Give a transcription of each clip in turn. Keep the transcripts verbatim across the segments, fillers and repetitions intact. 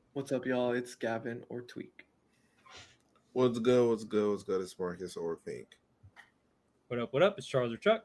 What's up, y'all? It's Gavin or Tweak. What's good? What's good? What's good? It's Marcus or Fink. What up? What up? It's Charles or Chuck.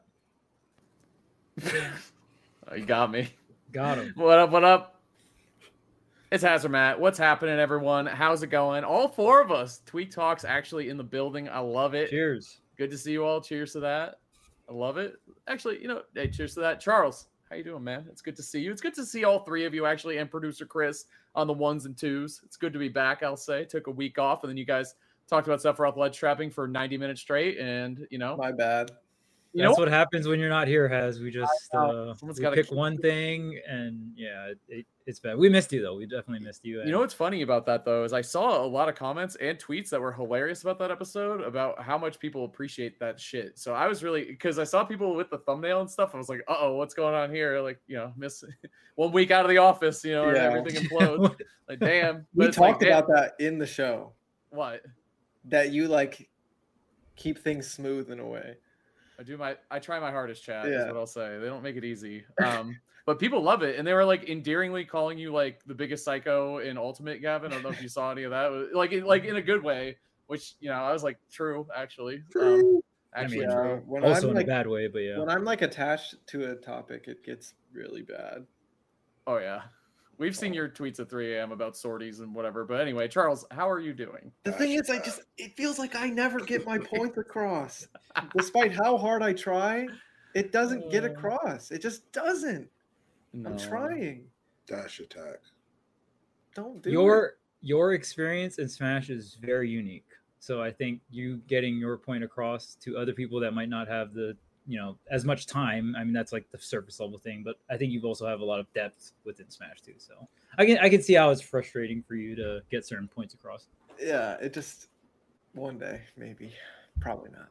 Oh, you got me. Got him. What up? What up? It's Hazard What's happening, everyone? How's it going? All four of us. Tweak Talks actually in the building. I love it. Cheers. Good to see you all. Cheers to that. I love it. Actually, you know, hey, cheers to that. Charles, how you doing, man? It's good to see you. It's good to see all three of you actually, and producer Chris on the ones and twos. It's good to be back, I'll say. Took a week off, and then you guys talked about stuff for ledge trapping for ninety minutes straight, and, you know. My bad. You That's know what happens when you're not here, Has. We just uh, Someone's we gotta pick keep- one thing, and yeah, it, it, it's bad. We missed you, though. We definitely missed you. You know what's funny about that, though, is I saw a lot of comments and tweets that were hilarious about that episode, about how much people appreciate that shit. So I was really, because I saw people with the thumbnail and stuff, I was like, uh-oh, what's going on here? Like, you know, miss one week out of the office, you know, Yeah. and everything implodes. Like, damn. We But it's talked like, about damn, that in the show. what? That you like keep things smooth in a way. I do my, I try my hardest, chat, is Yeah. what I'll say. They don't make it easy. Um, but people love it. And they were like endearingly calling you like the biggest psycho in Ultimate, Gavin. I don't know if you saw any of that. Like, in, like in a good way, which, you know, I was like, true, actually. Um, actually, I mean, true. when also I'm in like, a bad way, but yeah. when I'm like attached to a topic, it gets really bad. Oh, yeah. We've seen your tweets at three a.m. about sorties and whatever. But anyway, Charles, how are you doing? The thing is, I just it feels like I never get my point across. Despite how hard I try, it doesn't get Uh, across. It just doesn't. No. I'm trying. Dash attack. Don't do it. your your experience in Smash is very unique. So I think you getting your point across to other people that might not have the, you know, as much time. I mean, that's like the surface level thing, but I think you also have a lot of depth within Smash too. So I can I can see how it's frustrating for you to get certain points across. Yeah, it just one day, maybe. Probably not.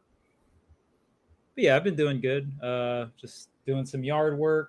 But yeah, I've been doing good. Uh, just doing some yard work,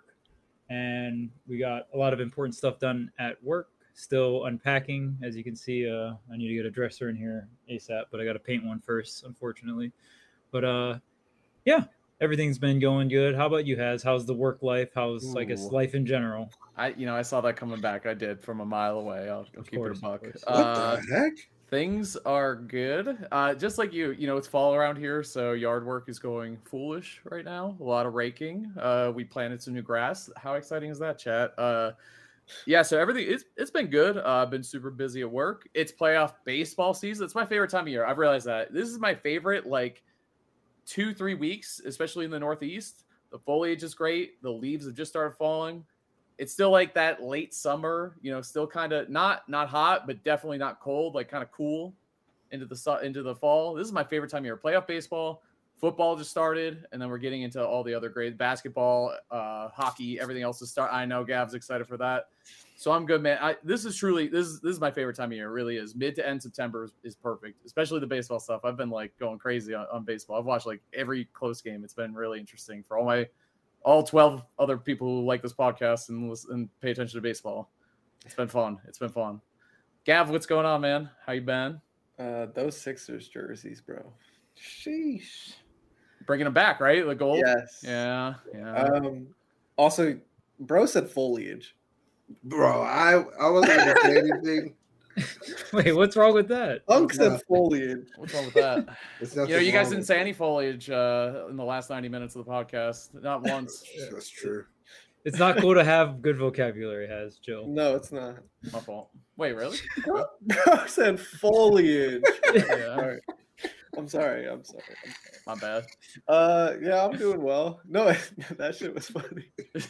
and we got a lot of important stuff done at work. Still unpacking, as you can see. Uh, I need to get a dresser in here ASAP, but I got to paint one first, unfortunately. But uh, yeah, everything's been going good. How about you, Has? How's the work life? How's I guess Ooh. life in general? I, you know, I saw that coming back. I did from a mile away. I'll, I'll Of keep course, it a of buck. course. What Uh, the heck? things are good. Uh, just like you, you know, it's fall around here, so yard work is going foolish right now. A lot of raking. Uh, we planted some new grass. How exciting is that, chat? Uh, yeah, so everything it's it's been good. Uh, I've been super busy at work. It's playoff baseball season. It's my favorite time of year. I've realized that this is my favorite like two three weeks, especially in the Northeast. The foliage is great. The leaves have just started falling. It's still like that late summer, you know, still kind of not not hot, but definitely not cold, like kind of cool into the su- into the fall. This is my favorite time of year. Playoff baseball, football just started, and then we're getting into all the other grades: basketball, uh, hockey, everything else to start. I know Gav's excited for that, so I'm good, man. I, this is truly this is this is my favorite time of year. It really is. Mid to end September is, is perfect, especially the baseball stuff. I've been like going crazy on, on baseball. I've watched like every close game. It's been really interesting for all my all twelve other people who like this podcast and listen, and pay attention to baseball. It's been fun. It's been fun. Gav, what's going on, man? How you been? Uh, those Sixers jerseys, bro. Sheesh. Bringing them back, right? The gold. Yes. Yeah. Yeah. Um. Also, bro said foliage. Bro, I I wasn't gonna say anything. Wait, what's wrong with that? Unk said Yeah. foliage. What's wrong with that? It's You know, nothing you guys wrong didn't with say it. any foliage uh, in the last ninety minutes of the podcast. Not once. That's true. It's not cool to have good vocabulary, Has Jill. No, it's not. My fault. Wait, really? Bro, bro said foliage. Yeah. All right. I'm sorry. I'm sorry. I'm sorry. My bad. Uh, yeah, I'm doing well. No, that shit was funny.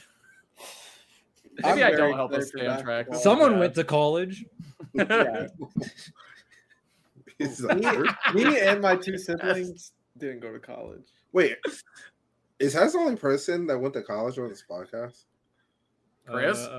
Maybe I very don't help us excited for stay on track. basketball. Someone Yeah. went to college. Yeah. Is that true? me, me and my two siblings didn't go to college. Wait, is Has the only person that went to college on this podcast? Chris? Uh,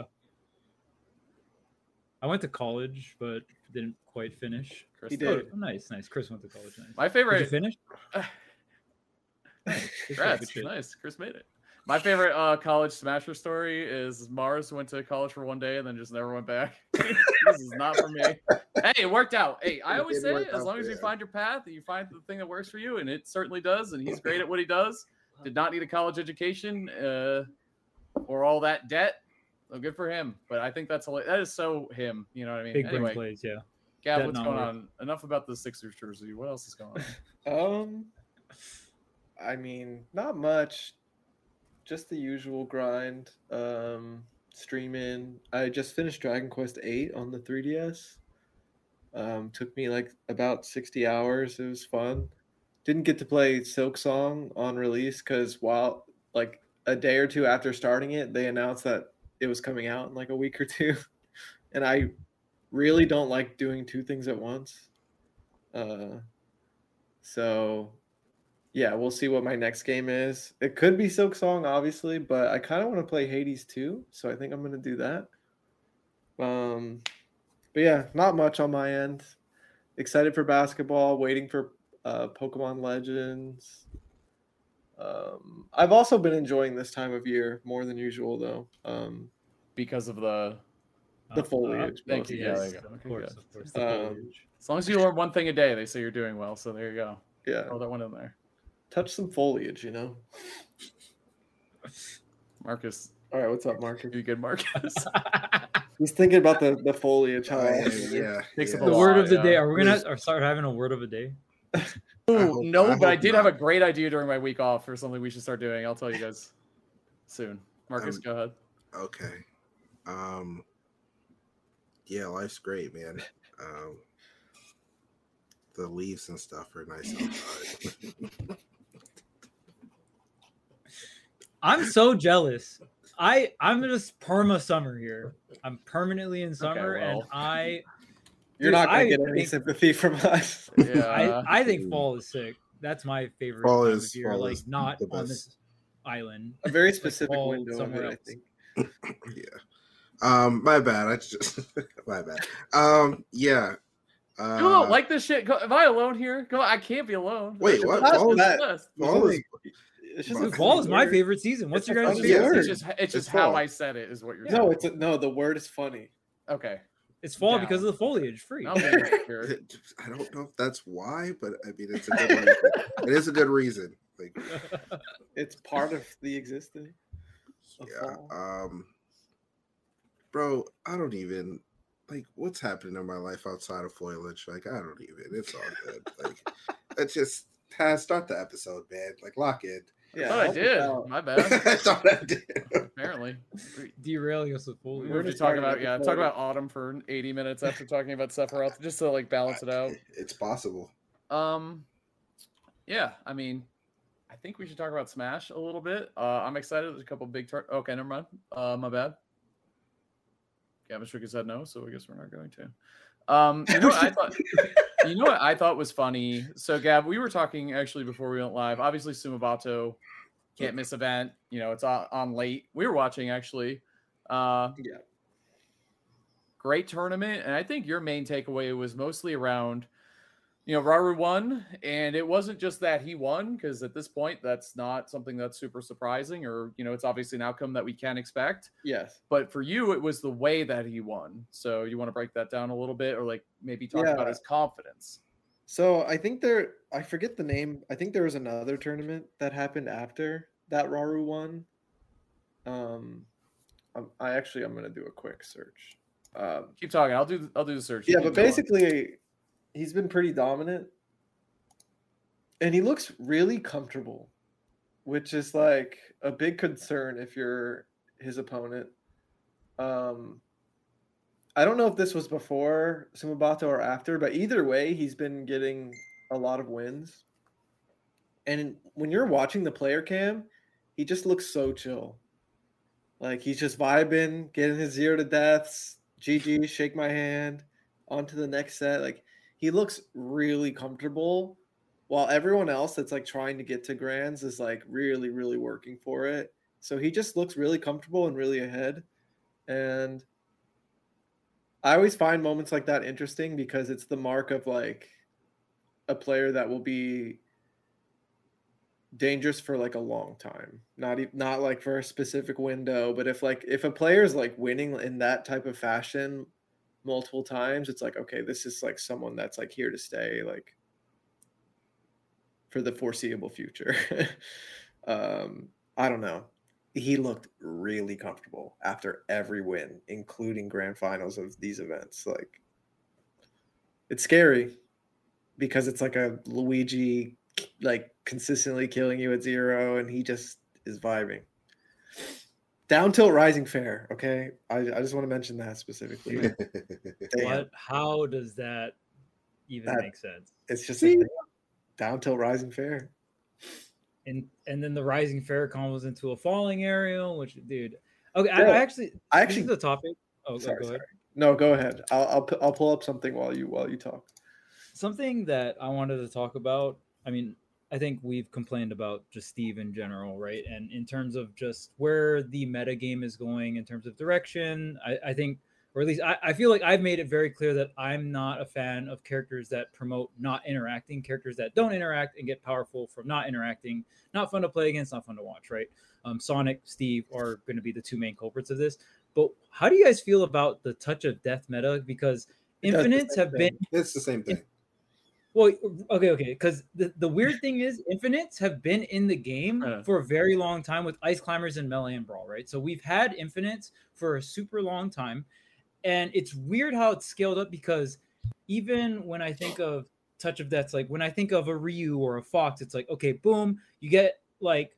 I went to college, but didn't quite finish. Chris He Oh, did. nice, nice. Chris went to college. Nice. My Did favorite. you finish? Uh, Nice. Good shit, Congrats. good shit. Nice. Chris made it. My favorite uh, college smasher story is Mars went to college for one day and then just never went back. This is not for me. Hey, it worked out. Hey, I It always did say, work as out long for as you you. find your path and you find the thing that works for you, and it certainly does, and he's great at what he does. Did not need a college education uh, or all that debt. Oh, good for him. But I think that's hilarious. That is so him. You know what I mean? Big brain Anyway, plays, yeah. Gav, That what's not going work. on? Enough about the Sixers jersey. What else is going on? Um, I mean, not much. Just the usual grind. Um, streaming. I just finished Dragon Quest eight on the three D S. Um, took me like about sixty hours. It was fun. Didn't get to play Silk Song on release because while like a day or two after starting it, they announced that it was coming out in like a week or two, and I really don't like doing two things at once. Uh, so yeah, we'll see what my next game is. It could be Silk Song, obviously, but I kind of want to play Hades too, so I think I'm gonna do that. Um, but yeah, not much on my end. Excited for basketball. Waiting for uh, Pokemon Legends. Um, I've also been enjoying this time of year more than usual, though. Um, Because of the. the Uh, foliage. thank you. mostly. Yeah, there yes, you go. of Okay, course, good. of course. It's the the Um, foliage. As long as you learn one thing a day, they say you're doing well. So there you go. Yeah, Throw that one in there. touch some foliage, you know. Marcus, All right, what's up, Marcus? you good, Marcus? He's thinking about the, the foliage. How Oh, yeah, awesome. yeah, Takes yeah. up The a word lot, of the yeah. day. Are we gonna Please. or start having a word of a day? Ooh, hope- no, I but I hope did have a not. great idea during my week off for something we should start doing. I'll tell you guys soon. Marcus, Um, go ahead. Okay. Um. Yeah, life's great, man. Um. The leaves and stuff are nice outside. I'm so jealous. I I'm just perma summer here. I'm permanently in summer, and well. I You're Dude, not gonna I get any think- sympathy from us. Yeah. I I think fall is sick. That's my favorite Fall time is- of year. fall Like is not the on best. this island. A very specific fall window of somewhere it, I else. think. Yeah. Um. My bad. I just. My bad. Um. Yeah. Uh, You don't like this shit? Go, am I alone here? Go. I can't be alone. Wait, It's what? just- Fall it's is- just- fall is- It's just Dude, a Dude, fall is funny my word. favorite season. What's It's your a guys' funny favorite? word. It's just, it's It's just how fall. I said it is what you're No, saying. it's a, no. The word is funny. Okay. It's fall Down. because of the foliage. Free. I'm being insecure. I don't know if that's why, but I mean, it's a good reason. It is a good reason. Like, It's part of the existence. Of yeah. fall. Um. Bro, I don't even like what's happening in my life outside of foliage. Like, I don't even. It's all good. Like, let's just uh, start the episode, man. Like, lock in. I Yeah, thought I help us did. out. My bad. I thought I did. Apparently. Derailing us with We foliage. were We're just just talking starting about, yeah, episode. talk about autumn for eighty minutes after talking about Sephiroth, just to like balance it out. It's possible. Um, yeah, I mean, I think we should talk about Smash a little bit. Uh, I'm excited. There's a couple big. Tar- okay, never mind. Uh, my bad. Gavin shook his head no, so I guess we're not going to. Um, you know what I thought? You know what I thought was funny? So, Gav, we were talking actually before we went live. Obviously, Sumabato can't miss event. You know, it's on, on late. We were watching actually. Uh, Yeah. great tournament, and I think your main takeaway was mostly around, you know, Raru won, and it wasn't just that he won, because at this point that's not something that's super surprising, or you know, it's obviously an outcome that we can expect. Yes. But for you, it was the way that he won. So you want to break that down a little bit, or like maybe talk about Yeah. his confidence. So I think there. I forget the name. I think there was another tournament that happened after that Raru one. Um, I'm, I actually I'm gonna do a quick search. Um, Keep talking. I'll do. I'll do the search. You yeah, keep but going. basically, he's been pretty dominant, and he looks really comfortable, which is like a big concern if you're his opponent. Um, I don't know if this was before Sumabato or after, but either way, he's been getting a lot of wins. And when you're watching the player cam, he just looks so chill. Like he's just vibing, getting his zero to deaths. G G, shake my hand, on to the next set. Like he looks really comfortable, while everyone else that's like trying to get to grands is like really, really working for it. So he just looks really comfortable and really ahead. And I always find moments like that interesting because it's the mark of like a player that will be dangerous for like a long time. Not e- not like for a specific window, but if like if a player is like winning in that type of fashion multiple times, it's like okay, this is like someone that's like here to stay like for the foreseeable future. um I don't know. he looked really comfortable after every win, including grand finals of these events. Like, it's scary because it's like a Luigi, like, consistently killing you at zero, and he just is vibing. Down tilt rising fair, okay? I, I just want to mention that specifically. Damn. What? How does that even That- make sense? It's just a down tilt rising fair. And and then the rising fair combos into a falling aerial, which, dude. Okay, I, Yeah, I actually, I this actually is the topic. Oh, sorry, go ahead. sorry. No, go ahead. I'll I'll pu- I'll pull up something while you while you talk. Something that I wanted to talk about. I mean, I think we've complained about just Steve in general, right? And in terms of just where the meta game is going in terms of direction, I, I think, or at least I, I feel like I've made it very clear that I'm not a fan of characters that promote not interacting, characters that don't interact and get powerful from not interacting. Not fun to play against, not fun to watch, right? Um, Sonic, Steve are going to be the two main culprits of this. But how do you guys feel about the touch of death meta? Because It does the Infinites same have thing. been It's the same thing. well, okay, okay. Because the, the weird thing is, Infinites have been in the game Yeah. for a very long time with Ice Climbers and Melee and Brawl, right? So we've had Infinites for a super long time. And it's weird how it's scaled up because even when I think of Touch of Death, like when I think of a Ryu or a Fox, it's like, okay, boom, you get like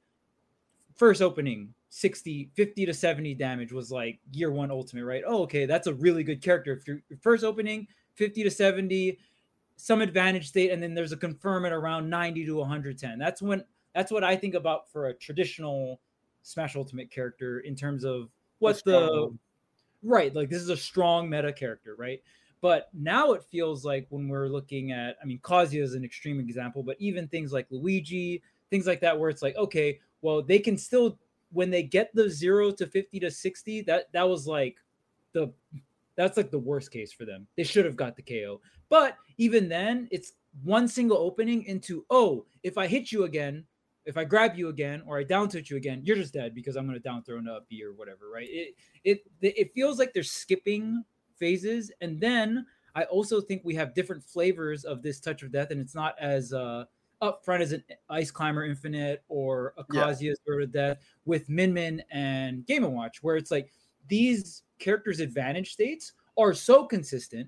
first opening, sixty, fifty to seventy damage was like year one ultimate, right? Oh, okay, that's a really good character. If you're first opening, fifty to seventy, some advantage state, and then there's a confirm at around ninety to one hundred ten. That's when that's what I think about for a traditional Smash Ultimate character in terms of what the right, like this is a strong meta character, right? But now it feels like when we're looking at, I mean, Kazuya is an extreme example, but even things like Luigi, things like that, where it's like, okay, well, they can still, when they get the zero to fifty to sixty, that that was like the that's like the worst case for them. They should have got the K O. But even then, it's one single opening into, oh, if I hit you again, if I grab you again, or I down tilt you again, you're just dead because I'm going to down throw into a B or whatever, right? It it it feels like they're skipping phases. And then I also think we have different flavors of this Touch of Death, and it's not as uh, upfront as an Ice Climber Infinite or a Kazuya Zero to Death with Min Min and Game and Watch, where it's like these characters' advantage states are so consistent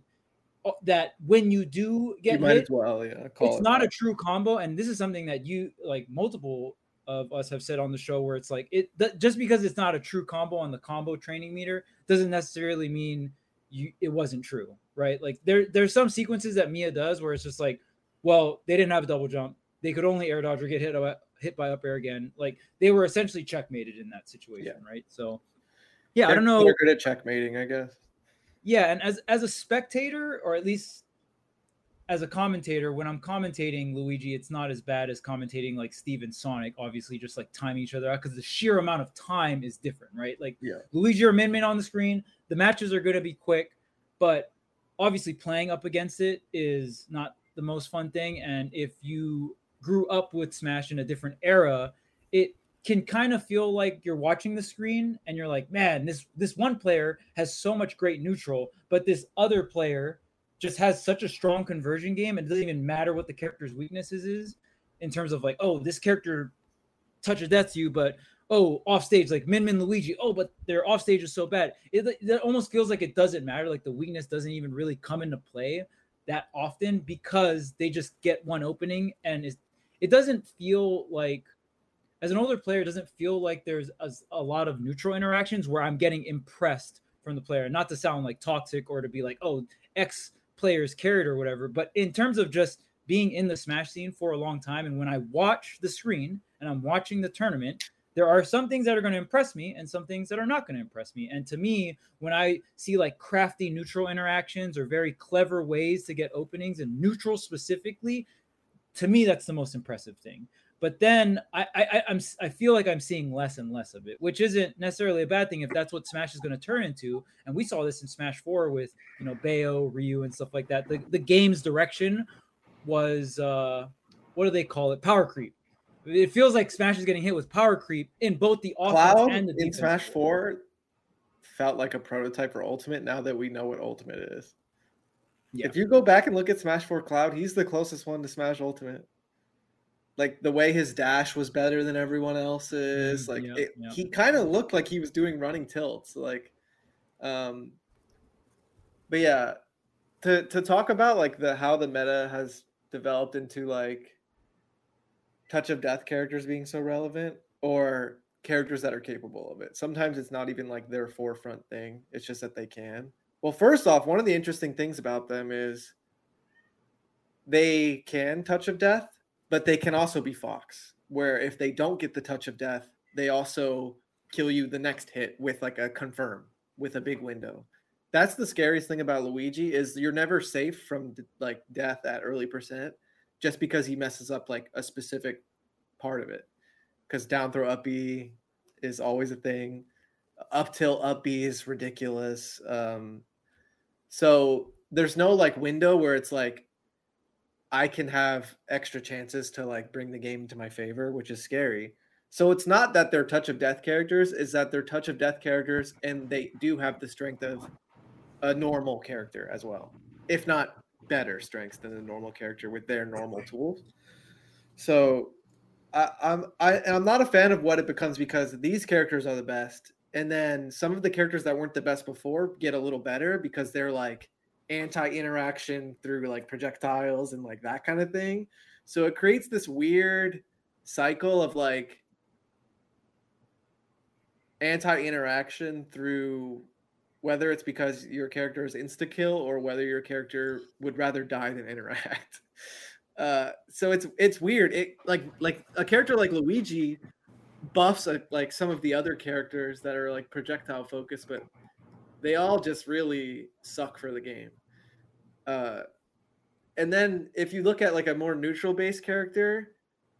that when you do get you might hit, as well, yeah. Call it's it not that. a true combo. And this is something that you like multiple of us have said on the show, where it's like it th- just because it's not a true combo on the combo training meter doesn't necessarily mean you it wasn't true, right? Like there there's some sequences that Mia does where it's just like, well, they didn't have a double jump, they could only air dodge or get hit hit by up air again. Like they were essentially checkmated in that situation, Yeah. right? So yeah, They're, I don't know. They're good at checkmating, I guess. Yeah, and as as a spectator, or at least as a commentator, when I'm commentating Luigi, it's not as bad as commentating like Steve and Sonic, obviously just like timing each other out because the sheer amount of time is different, right? Like Yeah. Luigi or Min Min on the screen, the matches are going to be quick, but obviously playing up against it is not the most fun thing. And if you grew up with Smash in a different era, it can kind of feel like you're watching the screen and you're like, man, this this one player has so much great neutral, but this other player just has such a strong conversion game, and it doesn't even matter what the character's weaknesses is in terms of like, oh, this character Touch of Death you, but oh, off stage like Min Min Luigi, oh, but their off stage is so bad. It, it almost feels like it doesn't matter. Like the weakness doesn't even really come into play that often because they just get one opening, and it's, it doesn't feel like, as an older player, it doesn't feel like there's a, a lot of neutral interactions where I'm getting impressed from the player. Not to sound like toxic or to be like, oh, X players carried or whatever, but in terms of just being in the Smash scene for a long time, and when I watch the screen and I'm watching the tournament, there are some things that are going to impress me and some things that are not going to impress me. And to me, when I see like crafty neutral interactions or very clever ways to get openings and neutral specifically, to me, that's the most impressive thing. But then I, I I'm I feel like I'm seeing less and less of it, which isn't necessarily a bad thing if that's what Smash is going to turn into. And we saw this in Smash four with, you know, Bayo, Ryu, and stuff like that. The the game's direction was uh, what do they call it? Power creep. It feels like Smash is getting hit with power creep in both the offense Cloud and the in defense. Smash four felt like a prototype for Ultimate now that we know what Ultimate is. Yeah. If you go back and look at Smash four Cloud, he's the closest one to Smash Ultimate. like the way his dash was better than everyone else's. Mm, Like yep, it, yep. he kind of looked like he was doing running tilts. Like, um, but yeah, to to talk about like the how the meta has developed into like touch of death characters being so relevant, or characters that are capable of it. Sometimes it's not even like their forefront thing. It's just that they can. Well, first off, one of the interesting things about them is they can touch of death, but they can also be Fox, where if they don't get the touch of death, they also kill you the next hit with like a confirm with a big window. That's the scariest thing about Luigi is you're never safe from like death at early percent just because he messes up like a specific part of it. Because down throw up B is always a thing. Up tilt up B is ridiculous. Um, so there's no like window where it's like I can have extra chances to like bring the game into my favor, which is scary. So it's not that they're touch of death characters, is that they're touch of death characters and they do have the strength of a normal character as well, if not better strengths than a normal character with their normal tools. So I, I'm I, I'm not a fan of what it becomes because these characters are the best, and then some of the characters that weren't the best before get a little better because they're like anti-interaction through like projectiles and like that kind of thing. So it creates this weird cycle of like anti-interaction through whether it's because your character is insta-kill or whether your character would rather die than interact. Uh, so it's it's weird. It like like a character like Luigi buffs a, like some of the other characters that are like projectile focused, but they all just really suck for the game. Uh, and then if you look at like a more neutral based character,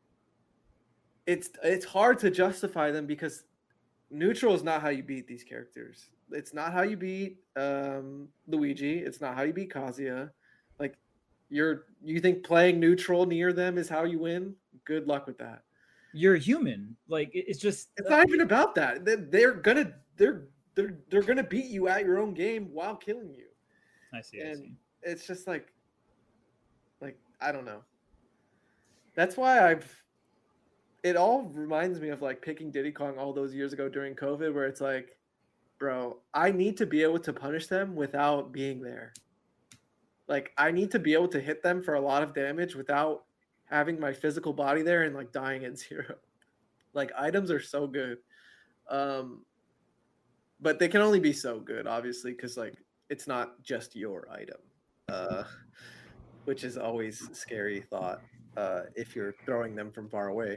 it's it's hard to justify them because neutral is not how you beat these characters. It's not how you beat um, Luigi. It's not how you beat Kazuya. Like you're you think playing neutral near them is how you win? Good luck with that. You're human. Like it's just it's not even about that. They're, they're gonna they're they're they're gonna beat you at your own game while killing you. I see. And I see. it's just like like I don't know. That's why I've it all reminds me of like picking Diddy Kong all those years ago during COVID, where it's like, bro, I need to be able to punish them without being there. Like I need to be able to hit them for a lot of damage without having my physical body there and like dying at zero. Like items are so good. Um, but they can only be so good, obviously, because like it's not just your item. Uh, which is always a scary thought uh, if you're throwing them from far away.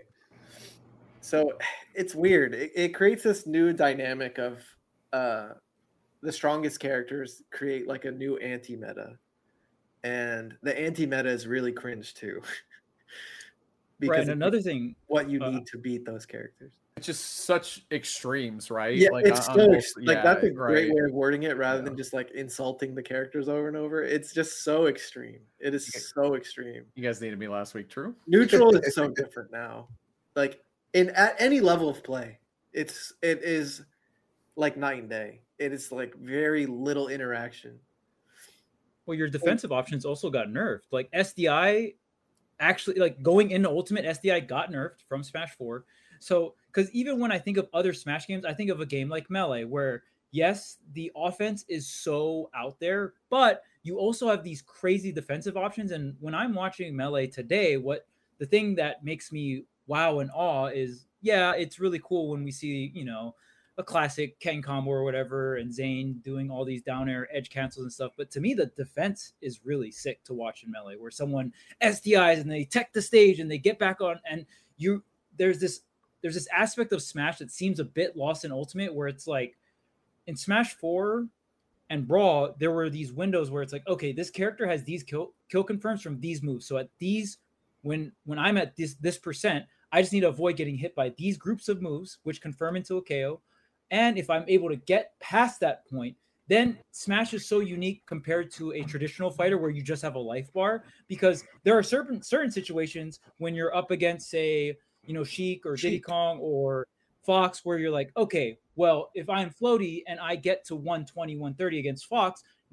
So it's weird. It, it creates this new dynamic of uh, the strongest characters create like a new anti-meta. And the anti-meta is really cringe too. Because right, and another thing, what you uh, need to beat those characters. It's just such extremes, right? Yeah, like, it's on, so on both, like yeah, that's a great right. way of wording it, rather yeah. than just like insulting the characters over and over. It's just so extreme. It is so extreme. You guys needed me last week, true? Neutral is so different now. Like in at any level of play, it's it is like night and day. It is like very little interaction. Well, your defensive oh. options also got nerfed. Like S D I, actually, like going into Ultimate, S D I got nerfed from Smash four. So, because even when I think of other Smash games, I think of a game like Melee, where yes, the offense is so out there, but you also have these crazy defensive options. And when I'm watching Melee today, what the thing that makes me wow and awe is, yeah, it's really cool when we see, you know, a classic Ken combo or whatever, and Zane doing all these down air edge cancels and stuff. But to me, the defense is really sick to watch in Melee, where someone S D Is and they tech the stage and they get back on, and you there's this there's this aspect of Smash that seems a bit lost in Ultimate, where it's like in Smash four and Brawl, there were these windows where it's like, okay, this character has these kill kill confirms from these moves. So at these, when when I'm at this this percent, I just need to avoid getting hit by these groups of moves, which confirm into a K O. And if I'm able to get past that point, then Smash is so unique compared to a traditional fighter where you just have a life bar, because there are certain certain situations when you're up against, say, you know, Sheik or Diddy Kong or Fox, where you're like, okay, well, if I'm floaty and I get to one twenty, one thirty against Fox,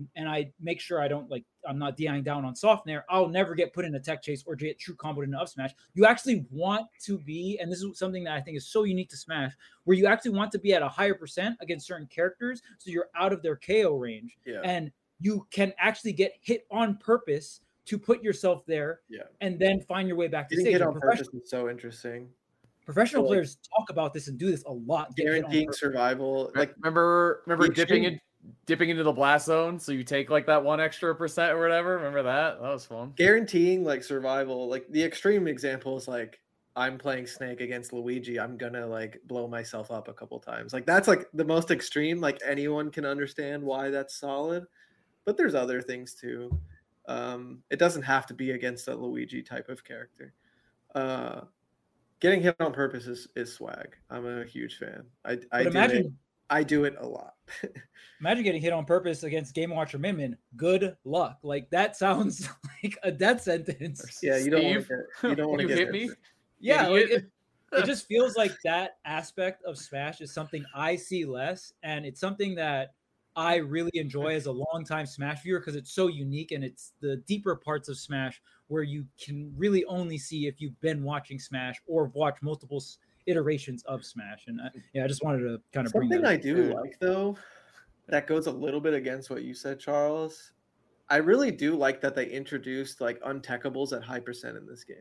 and I make sure I don't like I'm not DIing down on soft nair, I'll never get put in a tech chase or get true comboed into up smash. You actually want to be, and this is something that I think is so unique to Smash, where you actually want to be at a higher percent against certain characters, so you're out of their K O range, Yeah. and you can actually get hit on purpose to put yourself there, Yeah. and then find your way back to Getting stage. hit And on professional, purpose is so interesting. professional So, like, players talk about this and do this a lot. get hit on Guaranteeing purpose. survival. Like Like remember, remember the dipping extreme- in, dipping into the blast zone, so you take like that one extra percent or whatever. Remember that? That was fun. guaranteeing like survival. Like the extreme example is like I'm playing Snake against Luigi. I'm gonna like blow myself up a couple times. Like that's like the most extreme. Like anyone can understand why that's solid. But there's other things too. Um, it doesn't have to be against a Luigi type of character. Uh, getting hit on purpose is, is swag. I'm a huge fan. I, I But do imagine it. I do it a lot. Imagine getting hit on purpose against Game Watcher Min Min. Good luck. Like that sounds like a death sentence. Yeah, you don't want Steve, to get. You don't want to you get hit hit. me. Yeah, like Idiot. it, it just feels like that aspect of Smash is something I see less, and it's something that I really enjoy as a longtime Smash viewer because it's so unique, and it's the deeper parts of Smash where you can really only see if you've been watching Smash or watch multiple s- iterations of Smash. And I, yeah, I just wanted to kind of bring Something that I up. do Dude. like though, that goes a little bit against what you said, Charles. I really do like that they introduced like untechables at high percent in this game.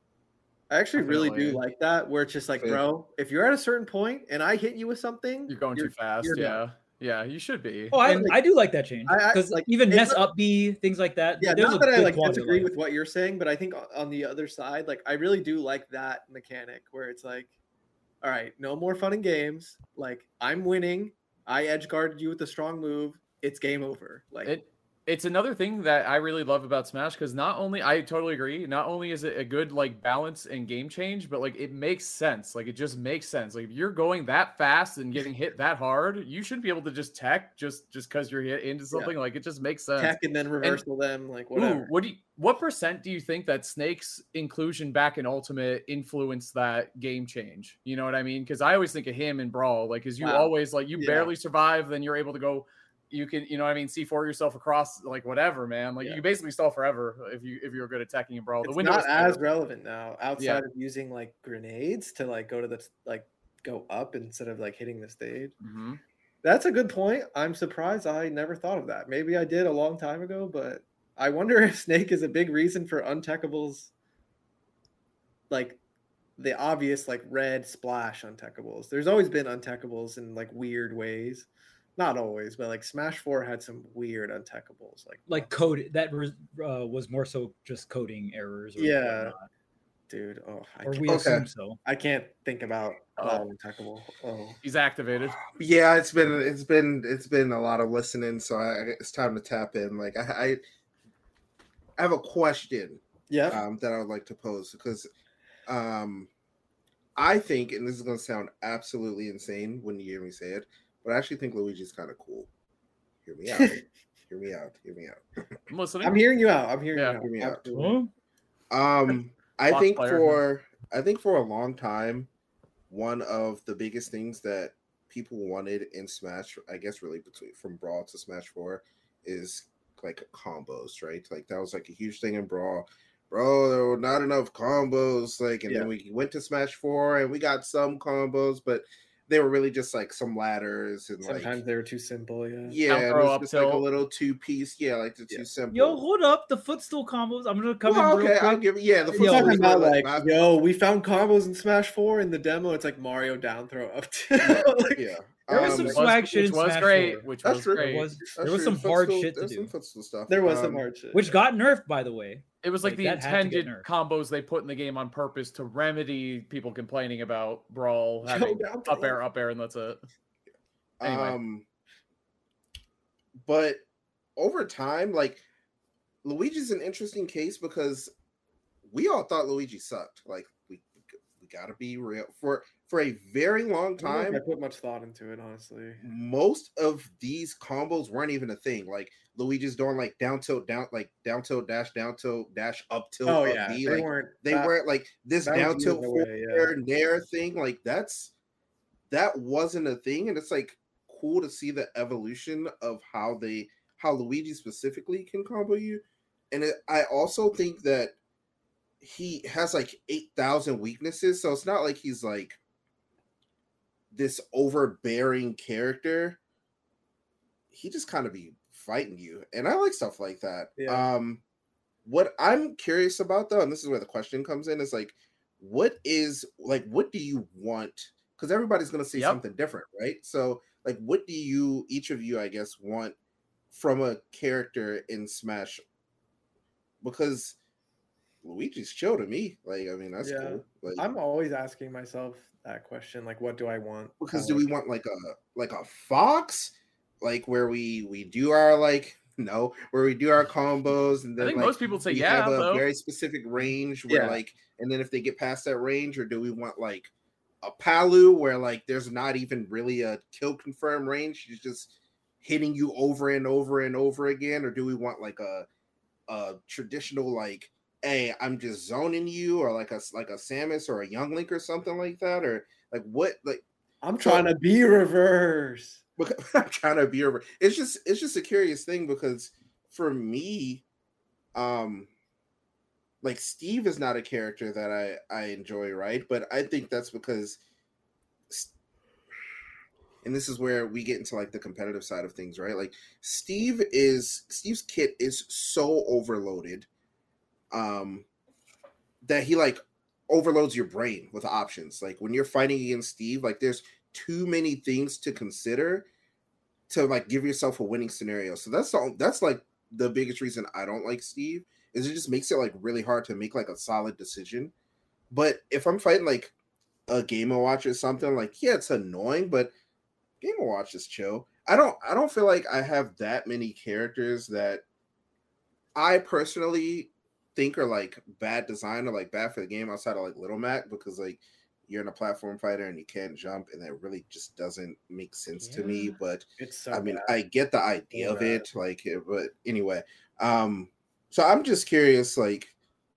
I actually really do Definitely. like that, where it's just like, Fair. bro, if you're at a certain point and I hit you with something, You're going too fast. you're Yeah, done. yeah, you should be. Oh, I, and, like, I do like that change I- I- because like, even it's Ness not- up B, things like that. Yeah, there's not a that I good like quality of disagree life. with what you're saying, but I think on- on the other side, like I really do like that mechanic where it's like, all right, no more fun and games. Like I'm winning. I edge guarded you with a strong move. It's game over. Like It it's another thing that I really love about Smash because not only I totally agree, not only is it a good like balance and game change, but like it makes sense. Like it just makes sense. Like if you're going that fast and getting hit that hard, you shouldn't be able to just tech just just because you're hit into something. Like it just makes sense. tech and then reversal them. Like whatever. Ooh, what do you, what percent do you think that Snake's inclusion back in Ultimate influenced that game change? You know what I mean? Because I always think of him in Brawl, like, because you Wow. always like you Yeah. barely survive, then you're able to go. You can, you know what I mean, C four yourself across, like whatever, man. Like Yeah. you can basically stall forever if you if you're good at attacking in Brawl. It's the window not is as clear. relevant now, outside Yeah. of using like grenades to like go to the like go up instead of like hitting the stage. Mhm. That's a good point. I'm surprised I never thought of that. Maybe I did a long time ago, but I wonder if Snake is a big reason for untechables, like the obvious like red splash untechables. There's always been untechables in like weird ways. Not always, but like Smash four had some weird untechables. Like Like code that was, uh, was more so just coding errors. Or Yeah. whatnot. dude, oh I Or can't, we Okay. assume so. I can't think about that Oh. untechable. Oh. He's activated. Yeah, it's been it's been it's been a lot of listening, so I, it's time to tap in. Like I, I, I have a question Yeah. um, that I would like to pose because um, I think, and this is going to sound absolutely insane when you hear me say it, but I actually think Luigi's kind of cool. Hear me out. hear me out. Hear me out. I'm listening. I'm hearing you out. I'm hearing Yeah. you out. Hear me out. Absolutely. Um, I Fox think player. for I think for a long time, one of the biggest things that people wanted in Smash, I guess, really between from Brawl to Smash Four, is like combos, right? Like that was like a huge thing in Brawl. Bro, there were not enough combos. Like, and Yeah. then we went to Smash Four and we got some combos, but they were really just like some ladders and Sometimes like they were too simple. Yeah. yeah, Down it throw, was up just like a tilt. little two piece. Yeah, like the Yeah. two simple. Yo, hold up. The footstool combos. I'm gonna come well, in real okay, I'll quick. give yeah. The Yo, We're footstool talking was about really, like, not- yo, we found combos in Smash four in the demo. It's like Mario down throw up to like, yeah. There was Um, some Which swag was, shit which in was Smash great. four. Which That's was true. There great. was That's there was true. some hard Footstool- shit to there's do, Some footstool stuff. There was some Um, hard shit. which yeah. got nerfed, by the way. It was like, Like, the that had to get intended nerfed. combos they put in the game on purpose to remedy people complaining about Brawl Yo, having down up throw. air, up air, and that's it. Anyway. Um, but over time, like Luigi's an interesting case because we all thought Luigi sucked. Like we we gotta be real for for a very long I don't know if time. I put much thought into it, honestly. Most of these combos weren't even a thing. Like Luigi's doing like down tilt, down like down tilt, dash, down tilt, dash, up tilt, Oh up yeah, B. they Like weren't. they that- weren't like this that was down years tilt away, forward yeah. nair thing. Like that's that wasn't a thing, and it's like cool to see the evolution of how they how Luigi specifically can combo you. And it, I also think that he has like eight thousand weaknesses. So it's not like he's like this overbearing character. He just kind of be fighting you. And I like stuff like that. Yeah. Um, what I'm curious about though, and this is where the question comes in, is like, what is like, what do you want? Because everybody's going to say Yep. something different, right? So like, what do you, each of you, I guess, want from a character in Smash? Because Luigi's chill to me. Like, I mean, that's Yeah. cool. Like, I'm always asking myself that question, like, what do I want? because out do of we a want like a like a fox, like where we we do our like no, where we do our combos, and I then think like most people would say we yeah, have a though. very specific range where Yeah. like, and then if they get past that range, or do we want like a Palu where like there's not even really a kill confirm range, she's just hitting you over and over and over again, or do we want like a a traditional like, hey, I'm just zoning you, or like a like a Samus or a Young Link or something like that, or like what like I'm trying to be reverse. because I'm trying to be over. It's just it's just a curious thing because for me, um, like Steve is not a character that I I enjoy, right? But I think that's because, and this is where we get into like the competitive side of things, right? Like Steve is Steve's kit is so overloaded, um, that he like overloads your brain with options. Like when you're fighting against Steve, like there's too many things to consider to like give yourself a winning scenario. So that's all that's like the biggest reason I don't like Steve, is it just makes it like really hard to make like a solid decision. But if I'm fighting like a Game and Watch or something, like yeah, it's annoying, but Game and Watch is chill. I don't I don't feel like I have that many characters that I personally think are like bad design or like bad for the game outside of like Little Mac, because like you're in a platform fighter and you can't jump, and that really just doesn't make sense to me. Yeah. But It's so I mean, bad. I get the idea So of it, like, eh, but anyway. Um, so I'm just curious, like,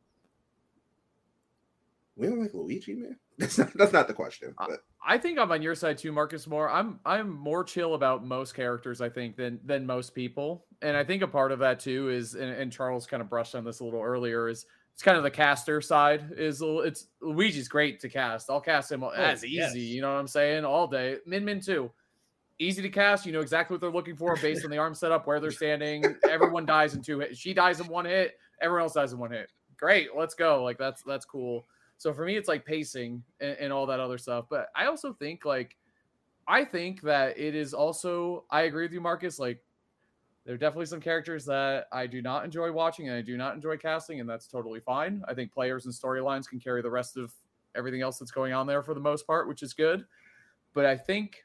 we don't like Luigi, man. That's not that's not the question. But I think I'm on your side too, Marcus. More, I'm I'm more chill about most characters, I think, than than most people. And I think a part of that too is, and, and Charles kind of brushed on this a little earlier, is it's kind of the caster side. Is a little- it's Luigi's great to cast. I'll cast him as easy. yes. You know what I'm saying? All day. Min Min too. Easy to cast. You know exactly what they're looking for based on the arm setup, where they're standing. Everyone dies in two hits. She dies in one hit. Everyone else dies in one hit. Great. Let's go. Like that's that's cool. So for me, it's like pacing and, and all that other stuff. But I also think like, I think that it is also, I agree with you, Marcus. Like there are definitely some characters that I do not enjoy watching and I do not enjoy casting, and that's totally fine. I think players and storylines can carry the rest of everything else that's going on there for the most part, which is good. But I think,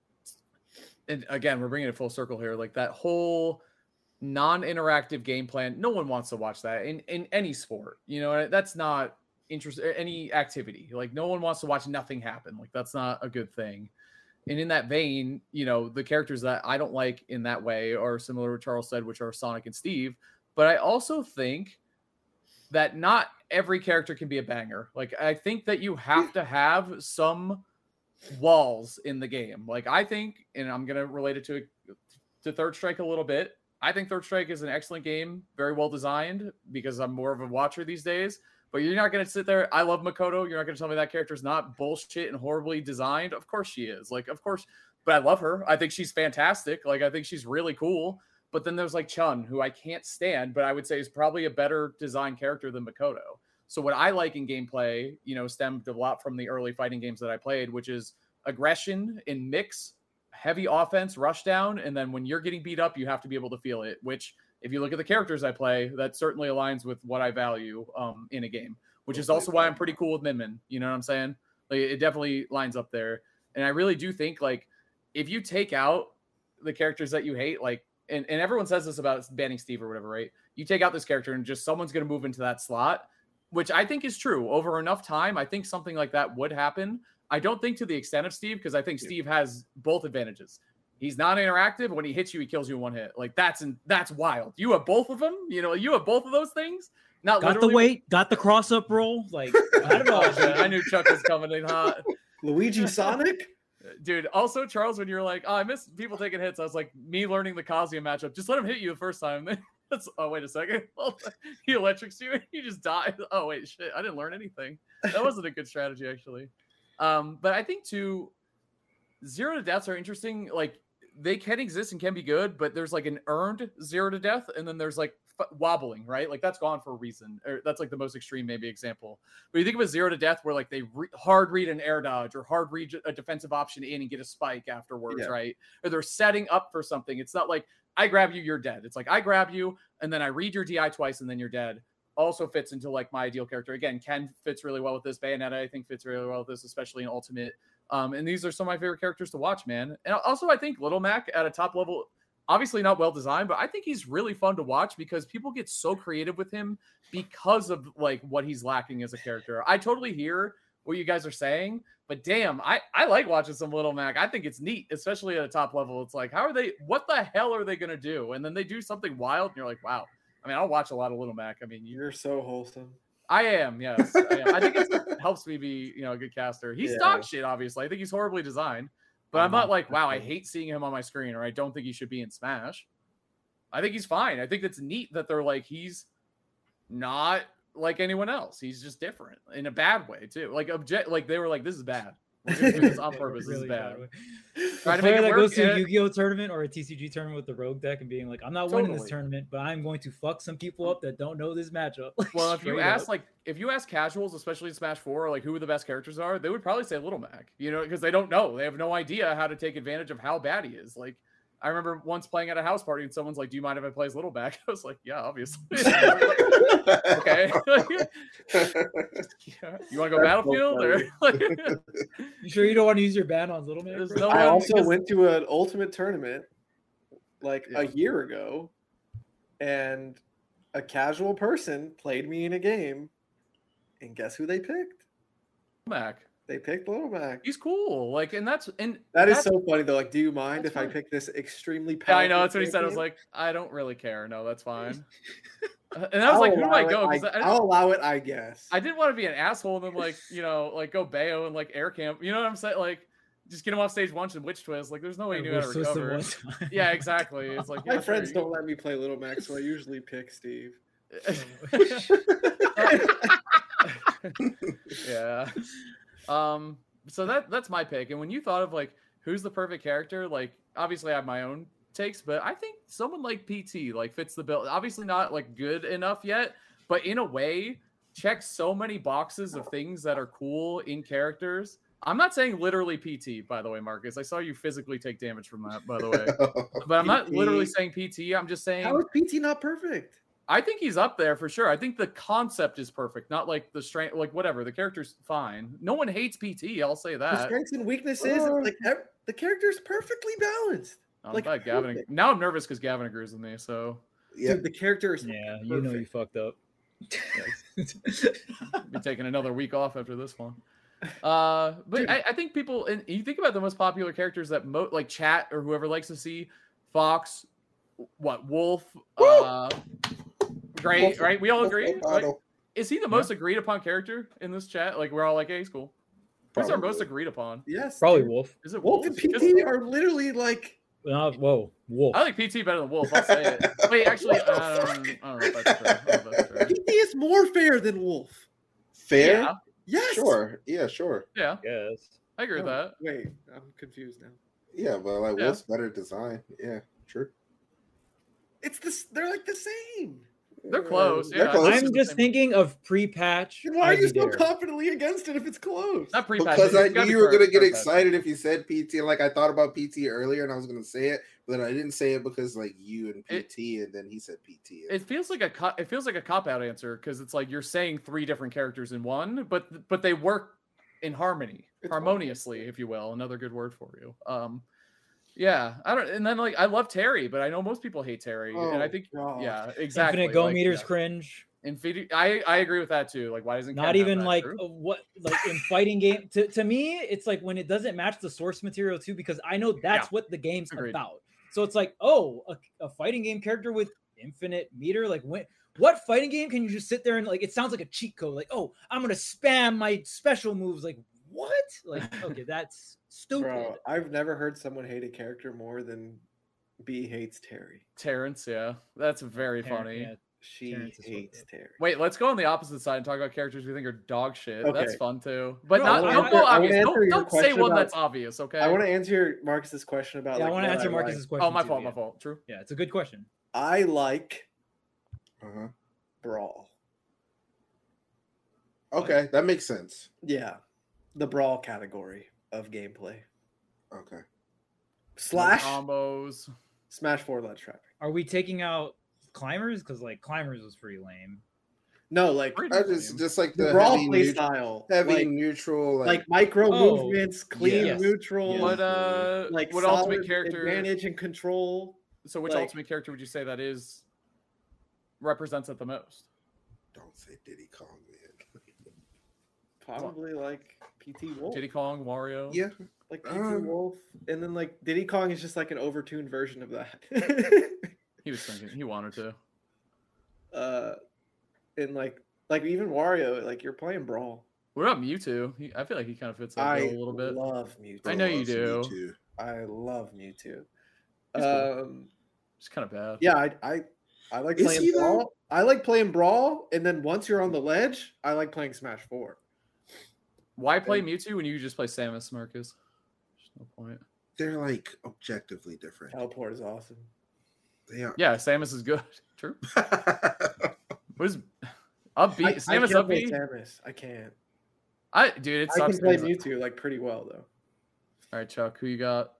and again, we're bringing it full circle here, like that whole non-interactive game plan, no one wants to watch that in, in any sport. You know, that's not interest any activity. Like no one wants to watch nothing happen. Like that's not a good thing. And in that vein, you know, the characters that I don't like in that way are similar to what Charles said, which are Sonic and Steve. But I also think that not every character can be a banger. Like I think that you have to have some walls in the game. Like I think, and I'm gonna relate it to to Third Strike a little bit. I think Third Strike is an excellent game, very well designed, because I'm more of a watcher these days. But you're not going to sit there. I love Makoto. You're not going to tell me that character's not bullshit and horribly designed. Of course she is. Like, of course. But I love her. I think she's fantastic. Like, I think she's really cool. But then there's like Chun, who I can't stand, but I would say is probably a better designed character than Makoto. So what I like in gameplay, you know, stemmed a lot from the early fighting games that I played, which is aggression in mix, heavy offense, rush down. And then when you're getting beat up, you have to be able to feel it, which if you look at the characters I play, that certainly aligns with what I value um, in a game, which is also why I'm pretty cool with Min Min. You know what I'm saying? Like it definitely lines up there. And I really do think like if you take out the characters that you hate, like, and, and everyone says this about banning Steve or whatever, right? You take out this character and just someone's going to move into that slot, which I think is true. Over enough time, I think something like that would happen. I don't think to the extent of Steve, because I think Steve has both advantages. He's not interactive. When he hits you, he kills you in one hit. Like that's in, that's wild. You have both of them. You know, you have both of those things. Not Got the literally- weight, got the cross up roll. Like I don't know. Oh, man, I knew Chuck was coming in hot. Luigi Sonic? Dude, also, Charles, when you're like, oh, I miss people taking hits, I was like, me learning the Kazuya matchup. Just let him hit you the first time. That's, oh, wait a second. He electrics you and you just die. Oh, wait, shit. I didn't learn anything. That wasn't a good strategy, actually. Um, but I think, too, zero to deaths are interesting. Like, they can exist and can be good, but there's, like, an earned zero to death, and then there's, like, f- wobbling, right? Like, that's gone for a reason. Or that's, like, the most extreme, maybe, example. But you think of a zero to death where, like, they re- hard read an air dodge or hard read a defensive option in and get a spike afterwards, Yeah. right? Or they're setting up for something. It's not like, I grab you, you're dead. It's like, I grab you, and then I read your D I twice, and then you're dead. Also fits into, like, my ideal character. Again, Ken fits really well with this. Bayonetta, I think, fits really well with this, especially in Ultimate. Um, and these are some of my favorite characters to watch, man. And also, I think Little Mac at a top level, obviously not well designed, but I think he's really fun to watch because people get so creative with him because of, like, what he's lacking as a character. I totally hear what you guys are saying, but damn, I, I like watching some Little Mac. I think it's neat, especially at a top level. It's like, how are they, what the hell are they going to do? And then they do something wild and you're like, wow. I mean, I'll watch a lot of Little Mac. I mean, you, You're so wholesome. I am, yes. I, am. I think it helps me be, you know, a good caster. He's Yeah. dog shit, obviously. I think he's horribly designed, but I'm not like, wow, I hate seeing him on my screen, or I don't think he should be in Smash. I think he's fine. I think it's neat that they're like, he's not like anyone else. He's just different in a bad way too. Like object, like they were like, this is bad. We're gonna do this on purpose. This is bad. Trying to make it that work. goes to a and- Yu-Gi-Oh tournament or a T C G tournament with the rogue deck and being like, I'm not winning this Totally. tournament, but I'm going to fuck some people up that don't know this matchup. Like, Well, if you straight ask up. like if you ask casuals, especially in Smash four, like who the best characters are, they would probably say Little Mac, you know, because they don't know. They have no idea how to take advantage of how bad he is. Like, I remember once playing at a house party and someone's like, do you mind if I play as Little Mac? I was like, yeah, obviously. Okay. Yeah. You want to go That's Battlefield so or like, You sure you don't want to use your ban on Little Man? There's bro? no I one- also because- went to an ultimate tournament like Yeah. a year ago, and a casual person played me in a game, and guess who they picked? Mac? They picked Little Mac. He's cool. Like, and that's and That is that's- so funny though. Like, do you mind That's if I fine. pick this extremely Yeah, powerful? I know that's what he said. I was champion? like, I don't really care. No, that's fine. And I was like, who do allow I it, go? Because I, I, I'll allow it, I guess. I didn't want to be an asshole and then like, you know, like go Bayo and like air camp. You know what I'm saying? Like, just get him off stage once and witch twist. Like, there's no way he knew how to We're supposed to recover. one time. Yeah, exactly. It's like My yeah, friends sure. don't let me play Little Mac, so I usually pick Steve. Yeah. Um. So that that's my pick. And when you thought of like who's the perfect character, like obviously I have my own takes, but I think someone like P T like fits the bill. Obviously not like good enough yet, but in a way checks so many boxes of things that are cool in characters. I'm not saying literally P T, by the way, Marcus. I saw you physically take damage from that, by the way. But I'm not P T. literally saying P T. I'm just saying How is P T not perfect? I think he's up there for sure. I think the concept is perfect, not like the strength, like whatever. The character's fine. No one hates P T. I'll say The that. strengths and weaknesses, Uh, like ev- the character's perfectly balanced. I'm like, glad Gavin. perfect. Now I'm nervous because Gavin agrees with me. So Yeah, Dude, the character is Yeah, you know you fucked up. I'll be taking another week off after this one. Uh, but Dude. I, I think people, and you think about the most popular characters that mo- like chat or whoever likes to see, Fox, what Wolf, uh, great, Wolf- right? We all Wolf agree. Bottle. Right? Is he the most agreed upon character in this chat? Like we're all like, hey, he's cool. Who's our most Probably. agreed upon? Yes. Probably dude. Wolf. Is it Wolf Wolf? and P Is- T are literally like Uh, whoa, Wolf. I like P T better than Wolf. I'll say it. Wait, actually, What the um, fuck? I don't know if that's true. I don't know if that's true. P T is more fair than Wolf. Fair? Yeah, Yes. Sure. Yeah, sure. yeah, Yes. I agree with No, that. Wait, I'm confused now. Yeah, but like Yeah. Wolf's better design. Yeah, sure. It's this. They're like the same. They're close, They're yeah. close. This is I'm the just same- thinking of pre-patch. Then why are I'd you be so there. confidently against it if it's close? Not pre-patch. Because I it's gotta knew be you were gonna correct- get correct patch. excited if you said P T. Like I thought about P T earlier, and I was gonna say it, but then I didn't say it because like you and It- P T, and then he said P T. It feels like a co- it feels like a cop out answer because it's like you're saying three different characters in one, but but they work in harmony, It's harmoniously, if you will. Another good word for you. Um, yeah, I don't. And then like I love Terry, but I know most people hate Terry, and I Oh, think God. yeah, exactly. Infinite Go like, meters yeah. cringe. Infinity. I I agree with that too. Like why doesn't Ken Not have even that? like True. uh, what like in fighting game. To, to me, it's like when it doesn't match the source material too, because I know that's Yeah. what the game's Agreed. about. So it's like, oh, a, a fighting game character with infinite meter. Like when what fighting game can you just sit there and like it sounds like a cheat code? Like, oh, I'm gonna spam my special moves. Like what? Like, okay, that's stupid. Bro, I've never heard someone hate a character more than B hates Terry. Terrence, yeah, that's very Terrence, funny. yeah, She Terrence is hates fucked Terry. Wait, let's go on the opposite side and talk about characters we think are dog shit. That's Okay. fun too. But No, not I don't wanna go answer- I wanna obvious. answer Don't, your don't say question one about- that's obvious, okay? I want to answer Marcus's question about. Yeah, like, I want to what answer I Marcus's like. question. Oh, my too, fault, yeah. my fault. True. Yeah, it's a good question. I like Uh-huh. Brawl. Okay, that makes sense. Yeah, the Brawl category of gameplay. Okay. Slash combos. Smash Four ledge trapping. Are we taking out climbers? Because like climbers was pretty lame. No, like Pretty I just lame. just like the the Brawl heavy, play neut- style, heavy like, neutral, like, like micro Oh, movements, clean yes. neutral, Yes. What uh? like what solid ultimate character? advantage and control. So which like- ultimate character would you say that is represents it the most? don't say Diddy Kong, man. Probably like P T Wolf. Diddy Kong, Wario. Yeah, Like P T Um, Wolf, and then like Diddy Kong is just like an overtuned version of that. He was thinking he wanted to. uh, and like like even Wario, like you're playing Brawl. What about Mewtwo? He, I feel like he kind of fits that I bill a little bit. love Mewtwo. I know you loves me do. too. I love Mewtwo. He's cool. Um, It's kind of bad. yeah, I I, I like Is playing he, though? Brawl. I like playing Brawl, and then once you're on the ledge, I like playing Smash Four. Why play Mewtwo when you just play Samus, Marcus? There's no point. They're like objectively different. Teleport is awesome. They are. Yeah, Samus is good. True. What is up B? I, I Samus can't up play B? Samus. I can't. I dude, it I sucks. can play because- Mewtwo like pretty well though. All right, Chuck, who you got?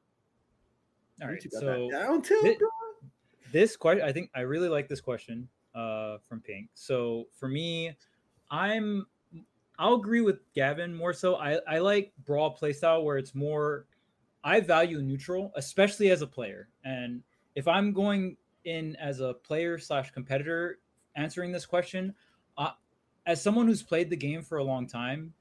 All right, Mewtwo got so that down too, thi- bro. this question, I think I really like this question uh, from Pink. So for me, I'm I'll agree with Gavin more so. I, I like Brawl playstyle where it's more I value neutral, especially as a player. And if I'm going in as a player slash competitor answering this question, uh, as someone who's played the game for a long time,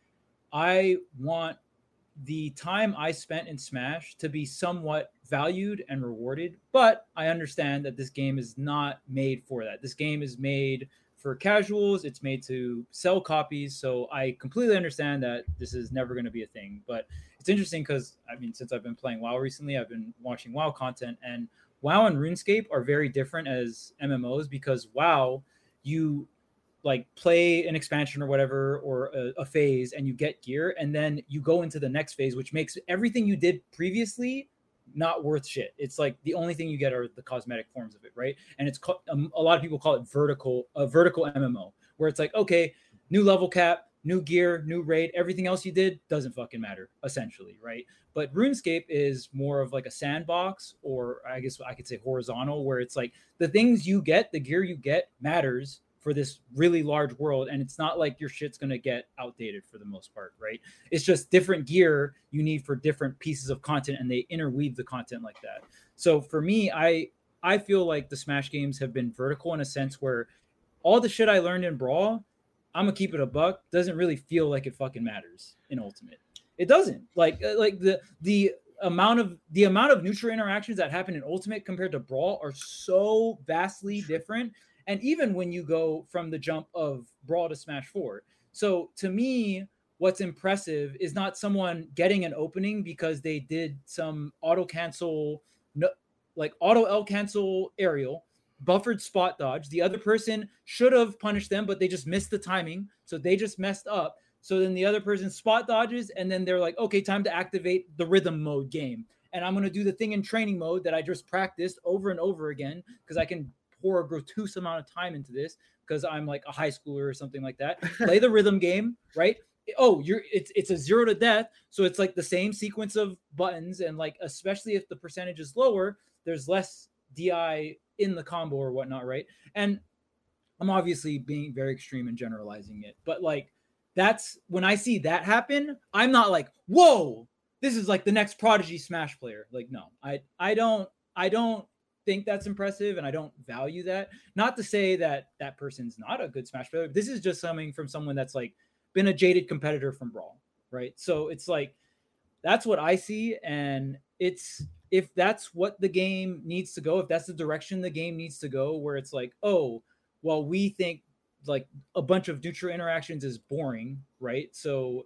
I want the time I spent in Smash to be somewhat valued and rewarded. But I understand that this game is not made for that. This game is made for casuals. It's made to sell copies. So I completely understand that this is never going to be a thing. But it's interesting because, I mean, since I've been playing WoW recently, I've been watching WoW content, and WoW and RuneScape are very different as M M Os because WoW, you like play an expansion or whatever, or a, a phase, and you get gear, and then you go into the next phase, which makes everything you did previously not worth shit. It's like the only thing you get are the cosmetic forms of it, right? And it's called, um, a lot of people call it vertical, a vertical M M O, where it's like, okay, new level cap, new gear, new raid, everything else you did doesn't fucking matter, essentially, right? But RuneScape is more of like a sandbox, or I guess I could say horizontal, where it's like the things you get, the gear you get matters for this really large world, and it's not like your shit's gonna get outdated for the most part, right? It's just different gear you need for different pieces of content, and they interweave the content like that. So for me, I I feel like the Smash games have been vertical in a sense where all the shit I learned in Brawl, I'm gonna keep it a buck, doesn't really feel like it fucking matters in Ultimate. It doesn't. Like like the the amount of the amount of neutral interactions that happen in Ultimate compared to Brawl are so vastly different. And even when you go from the jump of Brawl to Smash four. So to me, what's impressive is not someone getting an opening because they did some auto cancel, no, like auto L cancel aerial, buffered spot dodge. The other person should have punished them, but they just missed the timing. So they just messed up. So then the other person spot dodges, and then they're like, okay, time to activate the rhythm mode game. And I'm going to do the thing in training mode that I just practiced over and over again because I can pour a gratuitous amount of time into this because I'm like a high schooler or something like that. Play the rhythm game, right? Oh, you're it's it's a zero to death, so it's like the same sequence of buttons, and like especially if the percentage is lower, there's less D I in the combo or whatnot, right? And I'm obviously being very extreme and generalizing it, but like that's when I see that happen, I'm not like, whoa, this is like the next Prodigy Smash player. Like, no, I I don't I don't think that's impressive, and I don't value that. Not to say that that person's not a good Smash player. This is just coming from someone that's like been a jaded competitor from Brawl, right? So it's like that's what I see, and it's if that's what the game needs to go, if that's the direction the game needs to go, where it's like, oh, well, we think like a bunch of neutral interactions is boring, right? So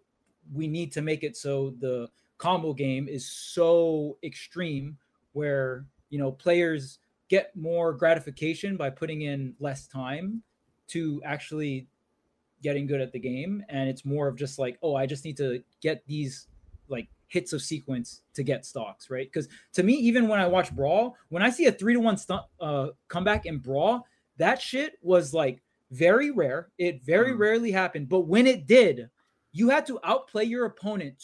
we need to make it so the combo game is so extreme where, you know, players get more gratification by putting in less time to actually getting good at the game. And it's more of just like, oh, I just need to get these like hits of sequence to get stocks, right? Because to me, even when I watch Brawl, when I see a three to one st- uh, comeback in Brawl, that shit was like very rare. It very mm. rarely happened. But when it did, you had to outplay your opponent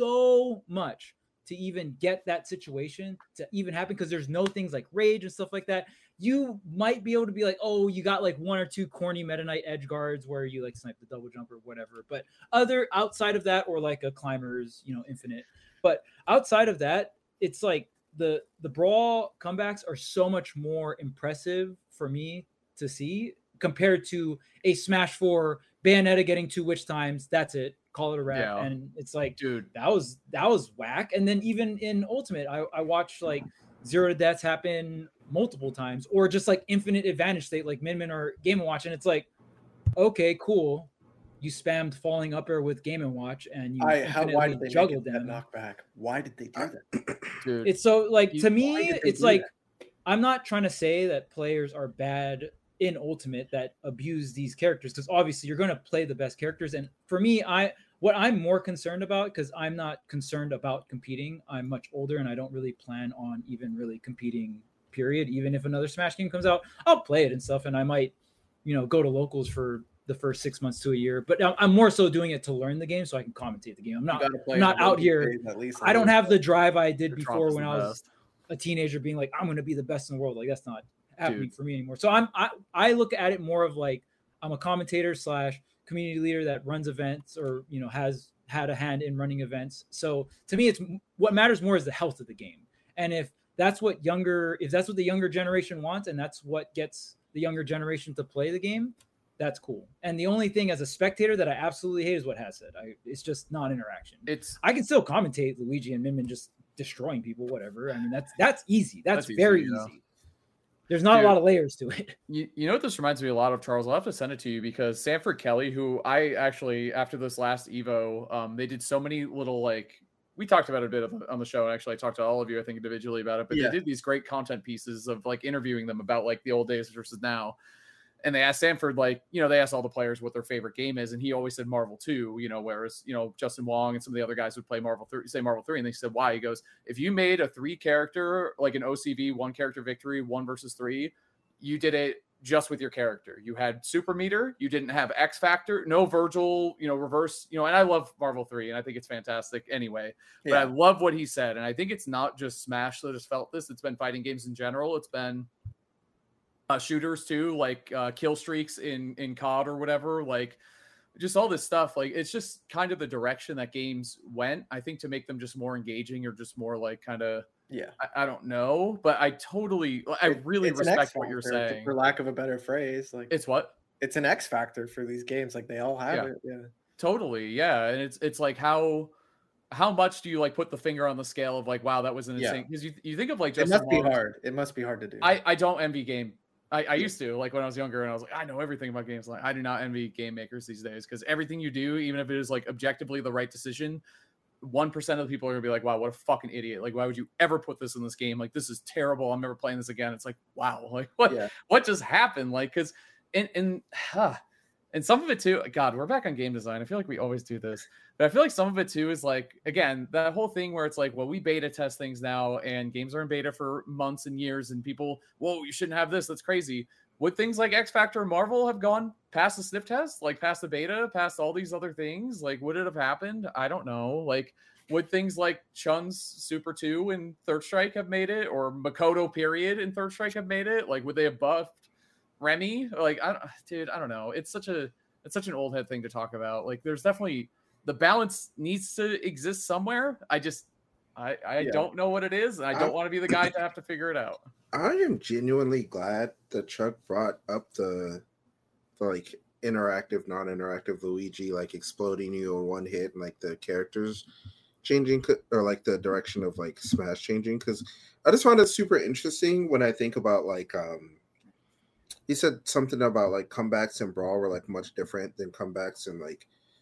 so much to even get that situation to even happen, because there's no things like rage and stuff like that. You might be able to be like, oh, you got like one or two corny Meta Knight edge guards where you like snipe the double jump or whatever. But other outside of that, or like a climber's, you know, infinite. But outside of that, it's like the the Brawl comebacks are so much more impressive for me to see compared to a Smash four Bayonetta getting two witch times. That's it. Call it a wrap. Yeah. And it's like, dude, that was that was whack. And then even in Ultimate, I, I watched like zero to deaths happen multiple times, or just like infinite advantage state like Min Min or Game and Watch. And it's like, okay, cool. You spammed falling up air with Game and Watch, and you I, how, why did they juggled make it them. That knockback? Why did they do that? Dude, it's so like, to me, it's like, that? I'm not trying to say that players are bad in Ultimate that abuse these characters, because obviously you're going to play the best characters. And for me, I what I'm more concerned about, because I'm not concerned about competing, I'm much older and I don't really plan on even really competing, period. Even if another Smash game comes out, I'll play it and stuff, and I might, you know, go to locals for the first six months to a year. But I'm more so doing it to learn the game so I can commentate the game. I'm not, I'm not out here. At least I don't have the drive I did before when I was a teenager being like, I'm going to be the best in the world. Like, that's not happening Dude. for me anymore. So I'm I, I look at it more of like, I'm a commentator slash community leader that runs events, or, you know, has had a hand in running events. So to me, it's what matters more is the health of the game. And if that's what younger, if that's what the younger generation wants, and that's what gets the younger generation to play the game, that's cool. And the only thing as a spectator that I absolutely hate is what Has said. I, it's just non-interaction. It's I can still commentate Luigi and Min Min just destroying people, whatever. I mean, that's that's easy. That's, that's very easy. easy. There's not Dude, a lot of layers to it. You, you know what this reminds me a lot of, Charles? I'll have to send it to you, because Sanford Kelly, who I actually, after this last Evo, um, they did so many little, like, we talked about it a bit on the show, and actually I talked to all of you, I think, individually about it, but yeah. they did these great content pieces of, like, interviewing them about, like, the old days versus now. And they asked Sanford, like, you know, they asked all the players what their favorite game is, and he always said Marvel two, you know, whereas, you know, Justin Wong and some of the other guys would play Marvel three, say Marvel three, and they said, why? He goes, if you made a three character, like an O C V, one character victory, one versus three, you did it just with your character. You had super meter, you didn't have X Factor, no Virgil, you know, reverse, you know, and I love Marvel three, and I think it's fantastic anyway, but yeah. I love what he said. And I think it's not just Smash that has felt this. It's been fighting games in general. It's been Uh, shooters too, like uh, kill streaks in in C O D or whatever, like just all this stuff. Like, it's just kind of the direction that games went, I think, to make them just more engaging, or just more like kind of, yeah, I, I don't know, but I totally, I really it's respect what you're saying, for lack of a better phrase. Like, it's what it's an X factor for these games. Like, they all have yeah. it. Yeah, totally, yeah. And it's it's like how how much do you like put the finger on the scale of like, wow, that was an insane, because yeah. you you think of like, just it must be hard. It must be hard to do. I I don't envy game. I, I used to, like, when I was younger, and I was like, I know everything about games. Like, I do not envy game makers these days, because everything you do, even if it is like objectively the right decision, one percent of the people are gonna be like, wow, what a fucking idiot. Like, why would you ever put this in this game? Like, this is terrible. I'm never playing this again. It's like, wow, like what, yeah. what just happened? Like, cause, and, and, huh, and some of it too, God, we're back on game design. I feel like we always do this, but I feel like some of it too is like, again, that whole thing where it's like, well, we beta test things now, and games are in beta for months and years, and people, whoa, you shouldn't have this. That's crazy. Would things like X Factor and Marvel have gone past the sniff test, like past the beta, past all these other things? Like, would it have happened? I don't know. Like, would things like Chun's Super two and Third Strike have made it, or Makoto period in Third Strike have made it? Like, would they have buffed Remy? Like, I don't, dude, I don't know. It's such a, it's such an old head thing to talk about. Like, there's definitely, the balance needs to exist somewhere. I just, I, I yeah. don't know what it is, and I don't I, want to be the guy to have to figure it out. I am genuinely glad that Chuck brought up the, the like interactive, non-interactive Luigi, like exploding you in one hit, and like the characters changing, or like the direction of like Smash changing, because I just found it super interesting when I think about like um he said something about like comebacks in Brawl were like much different than comebacks in like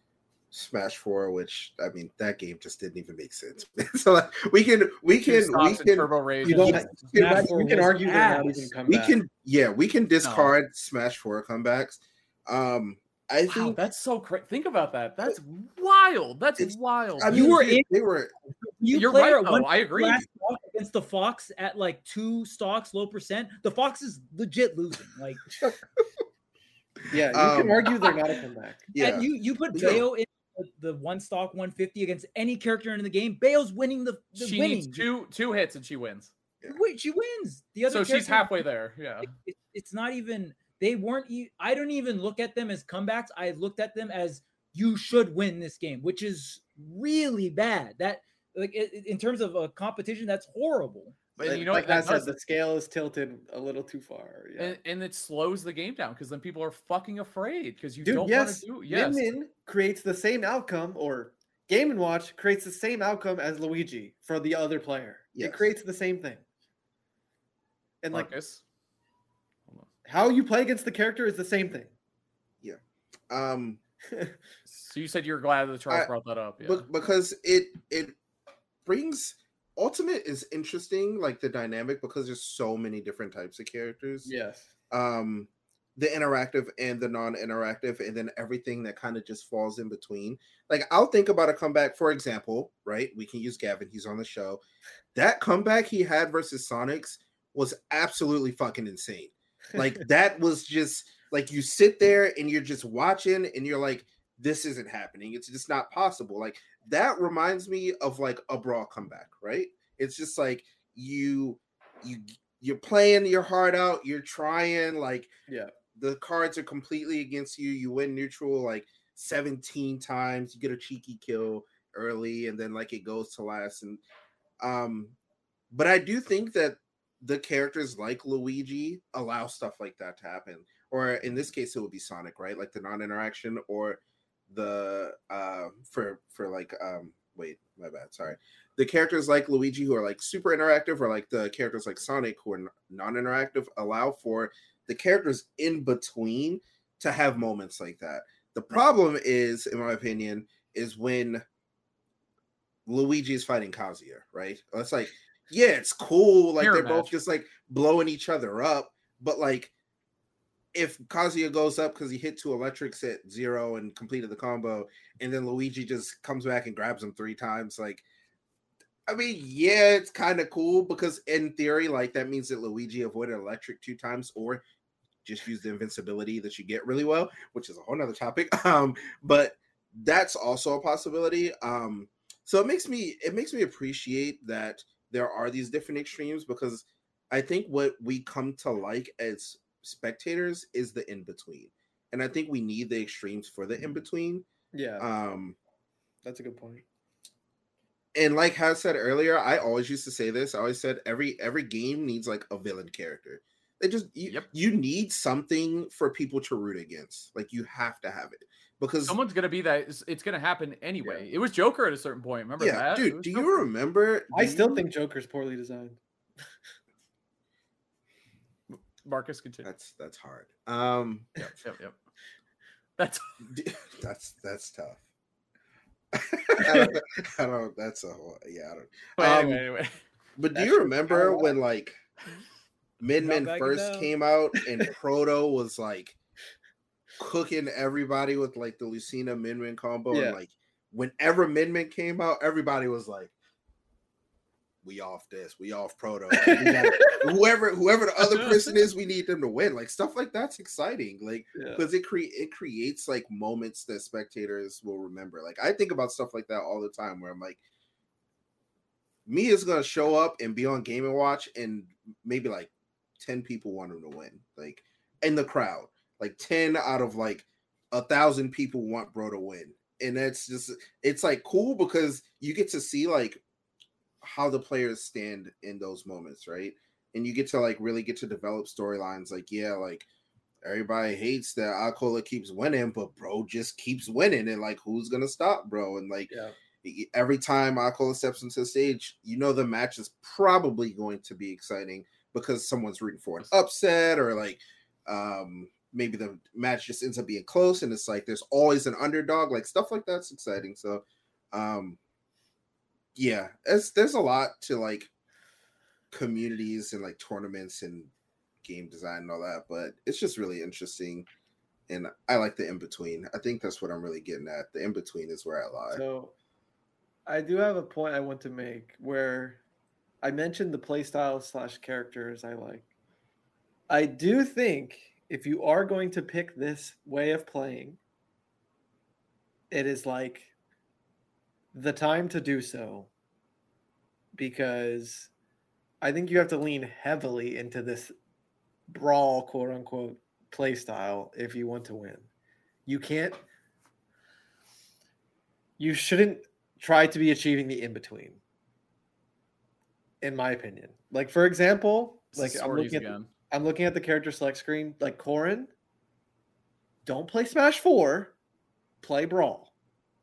Smash Four, which I mean that game just didn't even make sense. So like, we can we Two can we stocks and can Turbo Rage. You don't. Yeah, You, Smash can- four you can was argue they're not ass. even we comebacks. can yeah we can discard Smash Four comebacks. Um, I Wow, think that's so crazy. Think about that. That's wild. That's It's- wild. I You mean were dude, in- they were You You're play right, her at though. one I agree. last stock against the Fox at like two stocks, low percent. The Fox is legit losing. Like, Yeah, you Um, can argue they're not a comeback. yeah. and you you put Yeah. Bayo in the, the one stock one fifty against any character in the game. Bayo's winning the, the She winning. needs two two hits and she wins. Wait, she wins. The other So she's character- halfway there. Yeah. it- it's not even they weren't e- I don't even look at them as comebacks. I looked at them as you should win this game, which is really bad. That like i- i- in terms of a competition, that's horrible. But Like, you know like what I that said, does? the scale is tilted a little too far. Yeah. And, and it slows the game down because then people are fucking afraid because you Dude, don't yes, want to do yes. Min Min creates the same outcome, or Game and Watch creates the same outcome as Luigi for the other player. Yes. It creates the same thing. And like Marcus. Hold on. how you play against the character is the same thing. um So you said you were glad that Charles I- brought that up. Yeah. Be- because it it brings Ultimate is interesting, like the dynamic, because there's so many different types of characters. Yes. Um, the interactive and the non-interactive, and then everything that kind of just falls in between. Like I'll think about a comeback, for example, right? We can use Gavin; he's on the show. That comeback he had versus Sonics was absolutely fucking insane. Like that was just like you sit there and you're just watching, and you're like, this isn't happening. It's just not possible. Like that reminds me of like a Brawl comeback, right? It's just like you you you're playing your heart out, you're trying, like Yeah. the cards are completely against you. You win neutral like seventeen times, you get a cheeky kill early, and then like it goes to last. And um, but I do think that the characters like Luigi allow stuff like that to happen. Or in this case, it would be Sonic, right? Like the non-interaction, or the uh for for like um wait my bad sorry the characters like Luigi who are like super interactive, or like the characters like Sonic who are non-interactive, allow for the characters in between to have moments like that. The problem is, in my opinion, is when Luigi is fighting Kazuya, right? It's like, yeah, it's cool, like Mirror they're both match. just like blowing each other up, but like if Kazuya goes up because he hit two electrics at zero and completed the combo, and then Luigi just comes back and grabs him three times, like, I mean, yeah, it's kind of cool because in theory, like that means that Luigi avoided electric two times, or just used the invincibility that you get really well, which is a whole nother topic. Um, but that's also a possibility. Um, so it makes me it makes me appreciate that there are these different extremes, because I think what we come to like as spectators is the in-between, and I think we need the extremes for the in-between. Yeah. Um, That's a good point. and like Has said earlier, I always used to say this. I always said every every game needs like a villain character. They just you, Yep. you need something for people to root against. Like you have to have it, because Someone's gonna be that. It's, it's gonna happen anyway. It was Joker at a certain point. Remember yeah, that? It dude. was Do Joker. you remember? I do still you- think Joker's poorly designed. Marcus continue. that's that's hard. Um, Yep, yep, yep. That's d- that's that's tough. I, don't, I don't. That's a whole. Yeah, I don't. but Um, anyway, anyway. But do That's you just remember kinda when like Min Min Drop back first down. came out and Proto was like cooking everybody with like the Lucina Min Min combo? Yeah. And like whenever Min Min came out, everybody was like, we off this, we off Proto. Like, we gotta- whoever whoever the other person is, we need them to win. Like stuff like that's exciting. Like Yeah. because it cre- it creates like moments that spectators will remember. Like I think about stuff like that all the time where I'm like, Mia's gonna show up and be on Game and Watch, and maybe like ten people want him to win, like in the crowd. Like ten out of like a thousand people want Bro to win, and that's just it's like cool because you get to see like how the players stand in those moments, right? And you get to like really get to develop storylines. Like yeah, like everybody hates that Akola keeps winning, but Bro just keeps winning, and like who's gonna stop Bro? And like. Yeah. Every time Akola steps into the stage, you know the match is probably going to be exciting because someone's rooting for an upset, or like um maybe the match just ends up being close and it's like there's always an underdog, like stuff like that's exciting. So um yeah, it's, there's a lot to like communities and like tournaments and game design and all that, but it's just really interesting. And I like the in-between. I think that's what I'm really getting at. The in-between is where I lie. So I do have a point I want to make where I mentioned the playstyle slash characters I like. I do think if you are going to pick this way of playing, it is like the time to do so, because I think you have to lean heavily into this brawl, quote unquote, play style if you want to win. You can't, you shouldn't try to be achieving the in between, in my opinion. Like, for example, like I'm looking, at, again. I'm looking at the character select screen, like Corrin, don't play Smash four, play Brawl.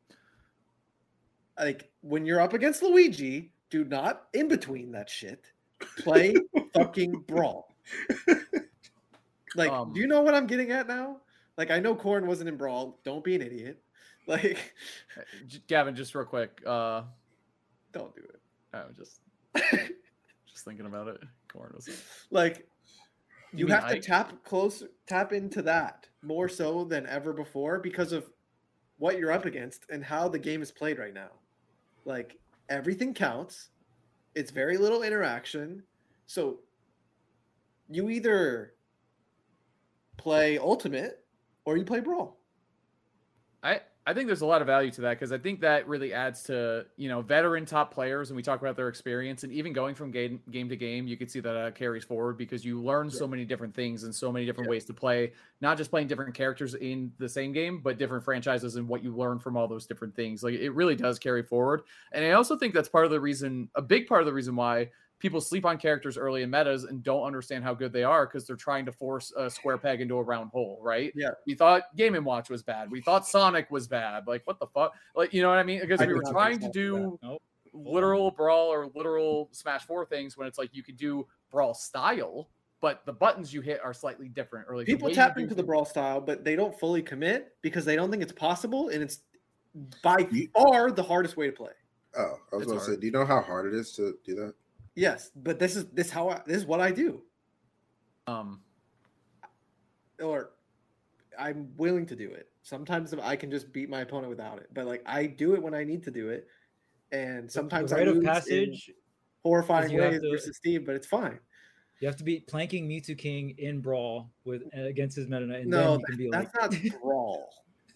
Like, when you're up against Luigi, do not in between that shit. Play fucking Brawl. Like, um, do you know what I'm getting at now? Like, I know Corrin wasn't in Brawl. Don't be an idiot. Like, Gavin, just real quick. Uh, don't do it. I'm just, just thinking about it. Corrin was like, you, you have Ike? to tap close, tap into that more so than ever before because of what you're up against and how the game is played right now. Like, everything counts. It's very little interaction. So you either play Ultimate or you play Brawl. I, I think there's a lot of value to that because I think that really adds to, you know, veteran top players, and we talk about their experience, and even going from game, game to game, you can see that uh, carries forward because you learn yeah. so many different things and so many different yeah. ways to play, not just playing different characters in the same game, but different franchises and what you learn from all those different things. Like, it really does carry forward. And I also think that's part of the reason, a big part of the reason why people sleep on characters early in metas and don't understand how good they are because they're trying to force a square peg into a round hole, right? Yeah. We thought Game and Watch was bad. We thought Sonic was bad. Like, what the fuck? Like, you know what I mean? Because I we were trying to do nope. literal Brawl or literal Smash four things when it's like you could do Brawl style, but the buttons you hit are slightly different. Or like people tap into the Brawl style, but they don't fully commit because they don't think it's possible, and it's by far the hardest way to play. Oh, I was going to say, do you know how hard it is to do that? Yes, but this is this how I, this is what I do. Um, or I'm willing to do it. Sometimes I can just beat my opponent without it, but like I do it when I need to do it, and sometimes the rite I lose of passage in horrifying ways to, versus Steve, but it's fine. You have to be planking Mewtwo King in Brawl with against his Meta Knight, and no, then you that, can be that's like, not Brawl.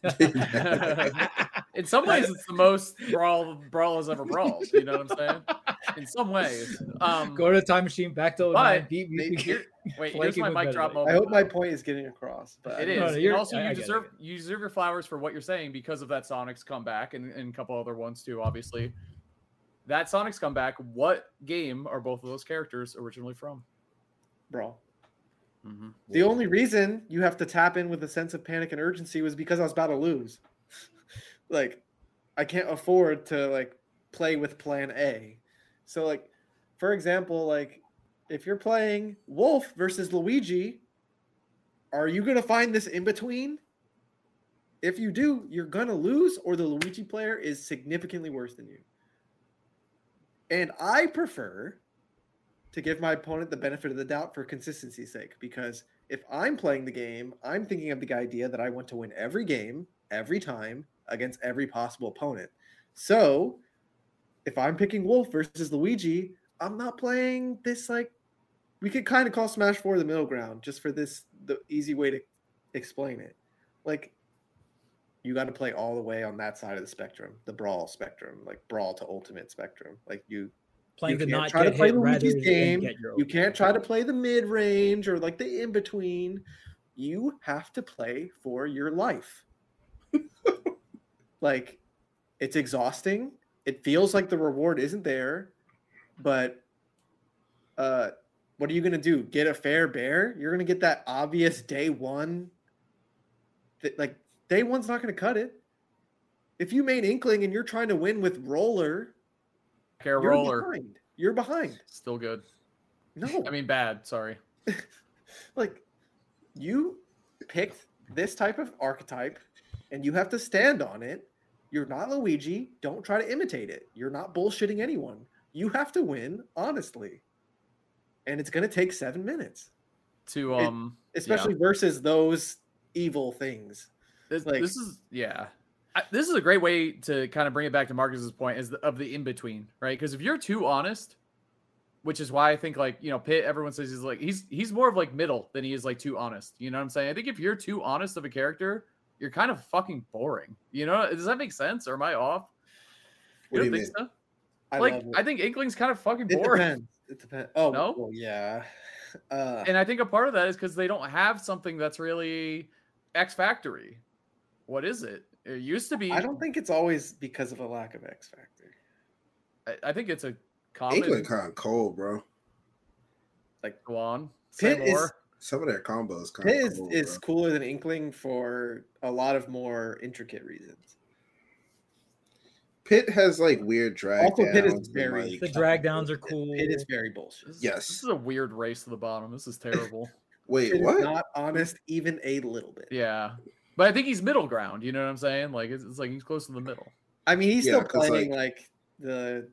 In some ways, it's the most brawl brawl has ever brawled. You know what I'm saying? In some ways, um, go to the time machine, back to but beat me. Here, wait, here's my mic drop moment. I hope my point is getting across. But it is. No, no, and also, I, you I deserve it. you deserve your flowers for what you're saying because of that Sonic's comeback and, and a couple other ones too. Obviously, that Sonic's comeback. What game are both of those characters originally from? Brawl. Mm-hmm. The only reason you have to tap in with a sense of panic and urgency was because I was about to lose. Like, I can't afford to like play with plan A. So like, for example, like if you're playing Wolf versus Luigi, are you going to find this in between? If you do, you're going to lose, or the Luigi player is significantly worse than you. And I prefer to give my opponent the benefit of the doubt for consistency's sake, because if I'm playing the game, I'm thinking of the idea that I want to win every game, every time, against every possible opponent. So if I'm picking Wolf versus Luigi, I'm not playing this, like, we could kind of call Smash four the middle ground just for this, the easy way to explain it. Like, you got to play all the way on that side of the spectrum, the Brawl spectrum, like Brawl to Ultimate spectrum. Like, you, playing you to can't not try get to play hit Luigi's rather game. Than get your you can't try to play the mid range or like the in between. You have to play for your life. Like, it's exhausting. It feels like the reward isn't there, but uh, what are you going to do? Get a fair bear? You're going to get that obvious day one. That, like, day one's not going to cut it. If you made Inkling and you're trying to win with Roller, Care you're Roller. behind. You're behind. Still good. No. I mean, bad. Sorry. Like, you picked this type of archetype, and you have to stand on it. You're not Luigi. Don't try to imitate it. You're not bullshitting anyone. You have to win honestly, and it's gonna take seven minutes To It- um, especially versus those evil things. This, Like- this is yeah. I, this is a great way to kind of bring it back to Marcus's point is the, of the in between, right? Because if you're too honest, which is why I think like you know Pitt, everyone says he's like he's he's more of like middle than he is like too honest. You know what I'm saying? I think if you're too honest of a character, you're kind of fucking boring. You know? Does that make sense? Or am I off? You What do don't you think mean? so? I like love it. I think Inkling's kind of fucking It boring. depends. It depends. Oh No? well, yeah. Uh, And I think a part of that is because they don't have something that's really X Factory. What is it? It used to be. I don't think it's always because of a lack of X Factor. I, I think it's a common. England kind of cold, bro. Go on. Say Pitt is- more. Some of their combos kind Pitt of is, cold, is bro. cooler than Inkling for a lot of more intricate reasons. Pitt has like weird drag Also, Pitt is downs and, very- like- The drag downs are cool. It is very bullshit. This is, Yes. This is a weird race to the bottom. This is terrible. Wait, It is what? not honest even a little bit. yeah. But I think he's middle ground. You know what I'm saying? Like, it's, it's like he's close to the middle. I mean, he's Yeah, still 'cause, playing like, the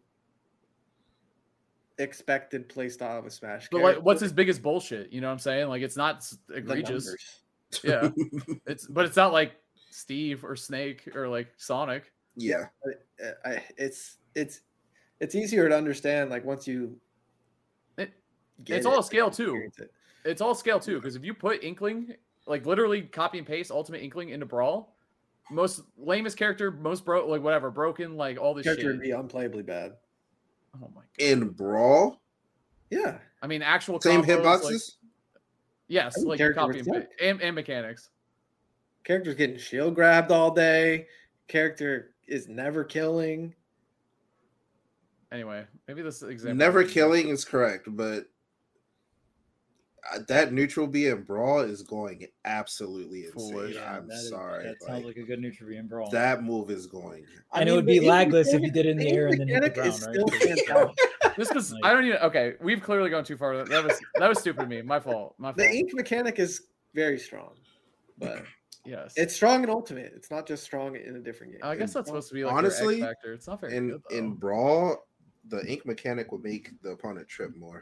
expected play style of a Smash. But, like, what's his biggest bullshit? You know what I'm saying? Like, it's not s- The egregious. numbers. Yeah. It's, but it's not like Steve or Snake or like Sonic. Yeah, Uh, I, it's it's it's easier to understand like once you. It- get it's it, all scale, too. experience it. It's all scale too, because if you put Inkling, like literally copy and paste Ultimate Inkling into Brawl, most lamest character, most bro, like whatever, broken, like all this Character shit. would be unplayably bad. Oh my god! in Brawl, Yeah, I mean, actual same combos, hitboxes. like- yes, I think like character copy would and, suck. pa- and and mechanics. character's getting shield grabbed all day. Character is never killing. Anyway, maybe this example. Never killing is correct, but uh, that neutral B in Brawl is going absolutely insane. Foolish. Yeah, I'm that is- sorry. That sounds like, like a good neutral in brawl. that move is going. And it mean, would be the ink lagless if you mechanic- did it in the ink air and then hit the mechanic ground, is right? still Because- fantastic. This was Like- I don't even. Okay, we've clearly gone too far. That was that was stupid of me. My fault. My The fault. ink mechanic is very strong, but Yes. it's strong in Ultimate. It's not just strong in a different game. I guess that's supposed to be like Honestly, your X factor. It's not very In good though. in Brawl, the ink mechanic would make the opponent trip more.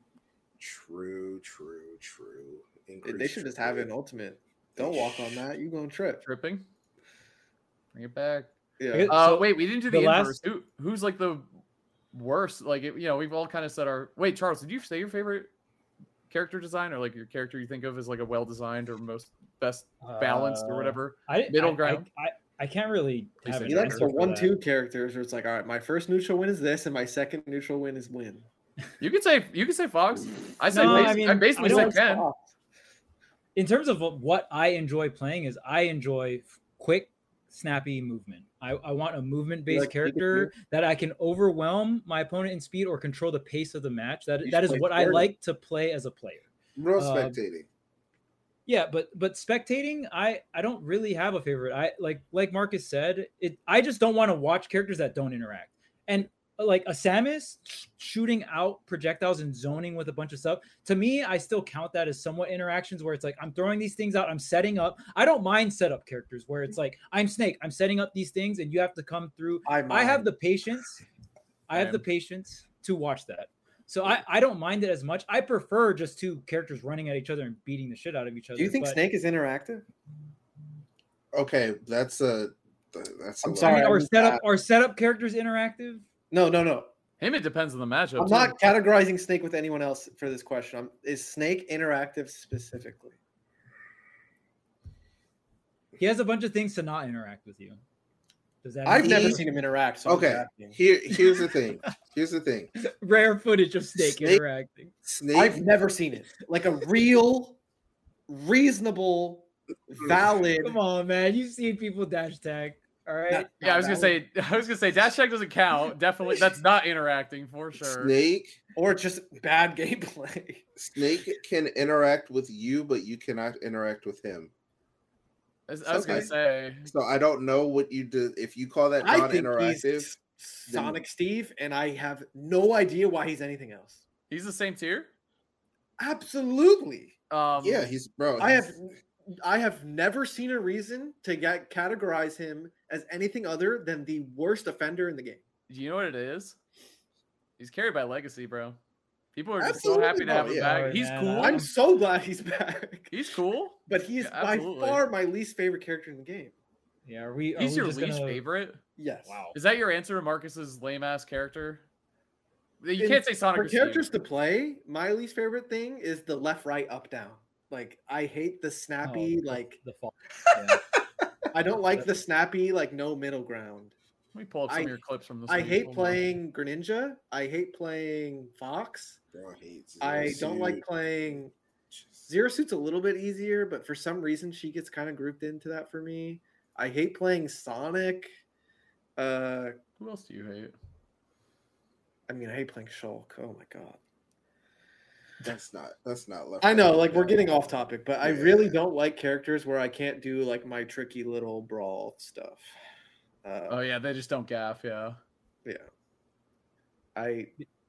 True, true, true. They Increase should just have it in trip. Ultimate. Don't walk on that. You gonna trip. Tripping. Bring it back. Yeah. Okay. Uh, So, wait, we didn't do the, the inverse. last- Who, who's like the worst? Like, it, you know, we've all kind of said our. Wait, Charles, did you say your favorite character design or like your character you think of as like a well designed or most best balanced or Uh, whatever? I, middle I- I- ground? I, I can't really Please have say an He likes answer the for one that. two characters where it's like, all right, my first neutral win is this, and my second neutral win is win. You could say you could say Fox. I say No, bas- I I, mean, basically I said don't- Ken. In terms of what- what I enjoy playing is I enjoy f- quick, snappy movement. I, I want a movement-based like Pikachu? character that I can overwhelm my opponent in speed or control the pace of the match. That You that should is play what I Squirtle. like to play as a player. No Uh, spectating. Yeah, but but spectating, I I don't really have a favorite. I like like Marcus said, it. I just don't want to watch characters that don't interact. And uh, like a Samus sh- shooting out projectiles and zoning with a bunch of stuff. To me, I still count that as somewhat interactions where it's like I'm throwing these things out, I'm setting up. I don't mind setup characters where it's like I'm Snake, I'm setting up these things, and you have to come through. I, I have mind. the patience. I have the Same. patience to watch that. So I, I don't mind it as much. I prefer just two characters running at each other and beating the shit out of each other. Do you think but- Snake is interactive? Okay, that's a that's. A I'm lot. I sorry, mean, I are missed setup that. are setup characters interactive? No, no, no. Him, it depends on the matchup. I'm too. not categorizing Snake with anyone else for this question. I'm, is Snake interactive specifically? He has a bunch of things to not interact with you. Does that? I've make never sense? seen him interact. So I'm Okay, asking. here here's the thing. Here's the thing. rare footage of Snake, Snake- interacting. Snake. I've never seen it. Like a real, reasonable, valid. Come on, man. You've seen people dash tag. All right. Not- Yeah, I was not gonna valid. say. I was gonna say dash check doesn't count. Definitely, that's not interacting for sure. Snake. or just bad gameplay. Snake can interact with you, but you cannot interact with him. I was, I was gonna Okay. say. So I don't know what you do if you call that I think non-interactive. he's Sonic Steve, and I have no idea why he's anything else. He's the same tier. Absolutely. Um, Yeah, he's bro. I have he's- I have never seen a reason to get categorize him as anything other than the worst offender in the game. Do you know what it is? He's carried by legacy, bro. People are just Absolutely. so happy to have Oh, him yeah. back. He's Man, cool. I'm so glad he's back. He's cool. But he is Yeah, by absolutely. far my least favorite character in the game. Yeah, are we? Are He's we your just least gonna... favorite. Yes. Wow. Is that your answer to Marcus's lame ass character? You In- can't say Sonic For or Steve. characters to play, my least favorite thing is the left, right, up, down. Like I hate the snappy, Oh, like the fall. Yeah. I don't like the snappy, like no middle ground. Let me pull up some I- of your clips from this. I week. hate Hold on. playing Greninja. I hate playing Fox. Bro, I hate I Zero don't like Suit. playing Just- Zero Suit's a little bit easier, but for some reason she gets kind of grouped into that for me. I hate playing Sonic. Uh, Who else do you hate? I mean, I hate playing Shulk. Oh my god. That's not. That's not left. I know, right, like we're yeah. getting off topic, but I really Yeah. don't like characters where I can't do like my tricky little brawl stuff. Uh, Oh yeah, they just don't gaff. Yeah. yeah. I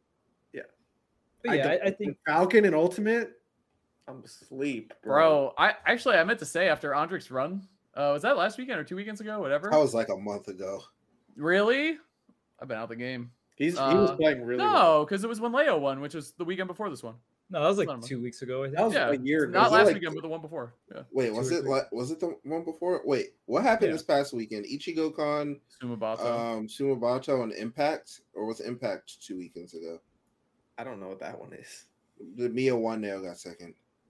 But I yeah, don't- I, I think Falcon and Ultimate. I'm asleep, Bro, I actually I meant to say after Andrik's run, uh, was that last weekend or two weekends ago? Whatever. That was like a month ago. Really? I've been out the game. He's he was Uh, playing really well. No, because it was when Leo won, which was the weekend before this one. no, that was Not a like month. two weeks ago. I think. That was Yeah, a year ago. Not Was it last like- weekend, but the one before. Yeah. Wait, Two was or it three. like was it the one before? Wait, what happened Yeah. this past weekend? Ichigo Con, Sumabato. um, Sumabato, and Impact, or was Impact two weekends ago? I don't know what that one is. The Mia one nail got second.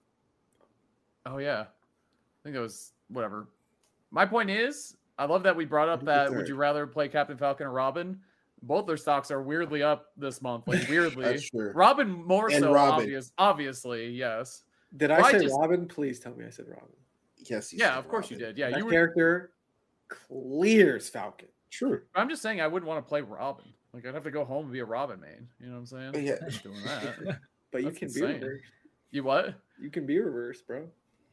Oh yeah, I think it was whatever. My point is, I love that we brought up Who's that. the Would third? you rather play Captain Falcon or Robin? Both their stocks are weirdly up this month. Like weirdly, That's true. Robin more And so. Robin. Obvious, obviously, yes. Did I Well, I say just- Robin? Please tell me I said Robin. Yes, you Yeah, said of course you Robin. did. Yeah, that you were. character clears Falcon. True. I'm just saying I wouldn't want to play Robin. Like I'd have to go home and be a Robin main. You know what I'm saying? But yeah. I'm not doing that. But you That's can insane. be reverse. You what? You can be reverse, bro.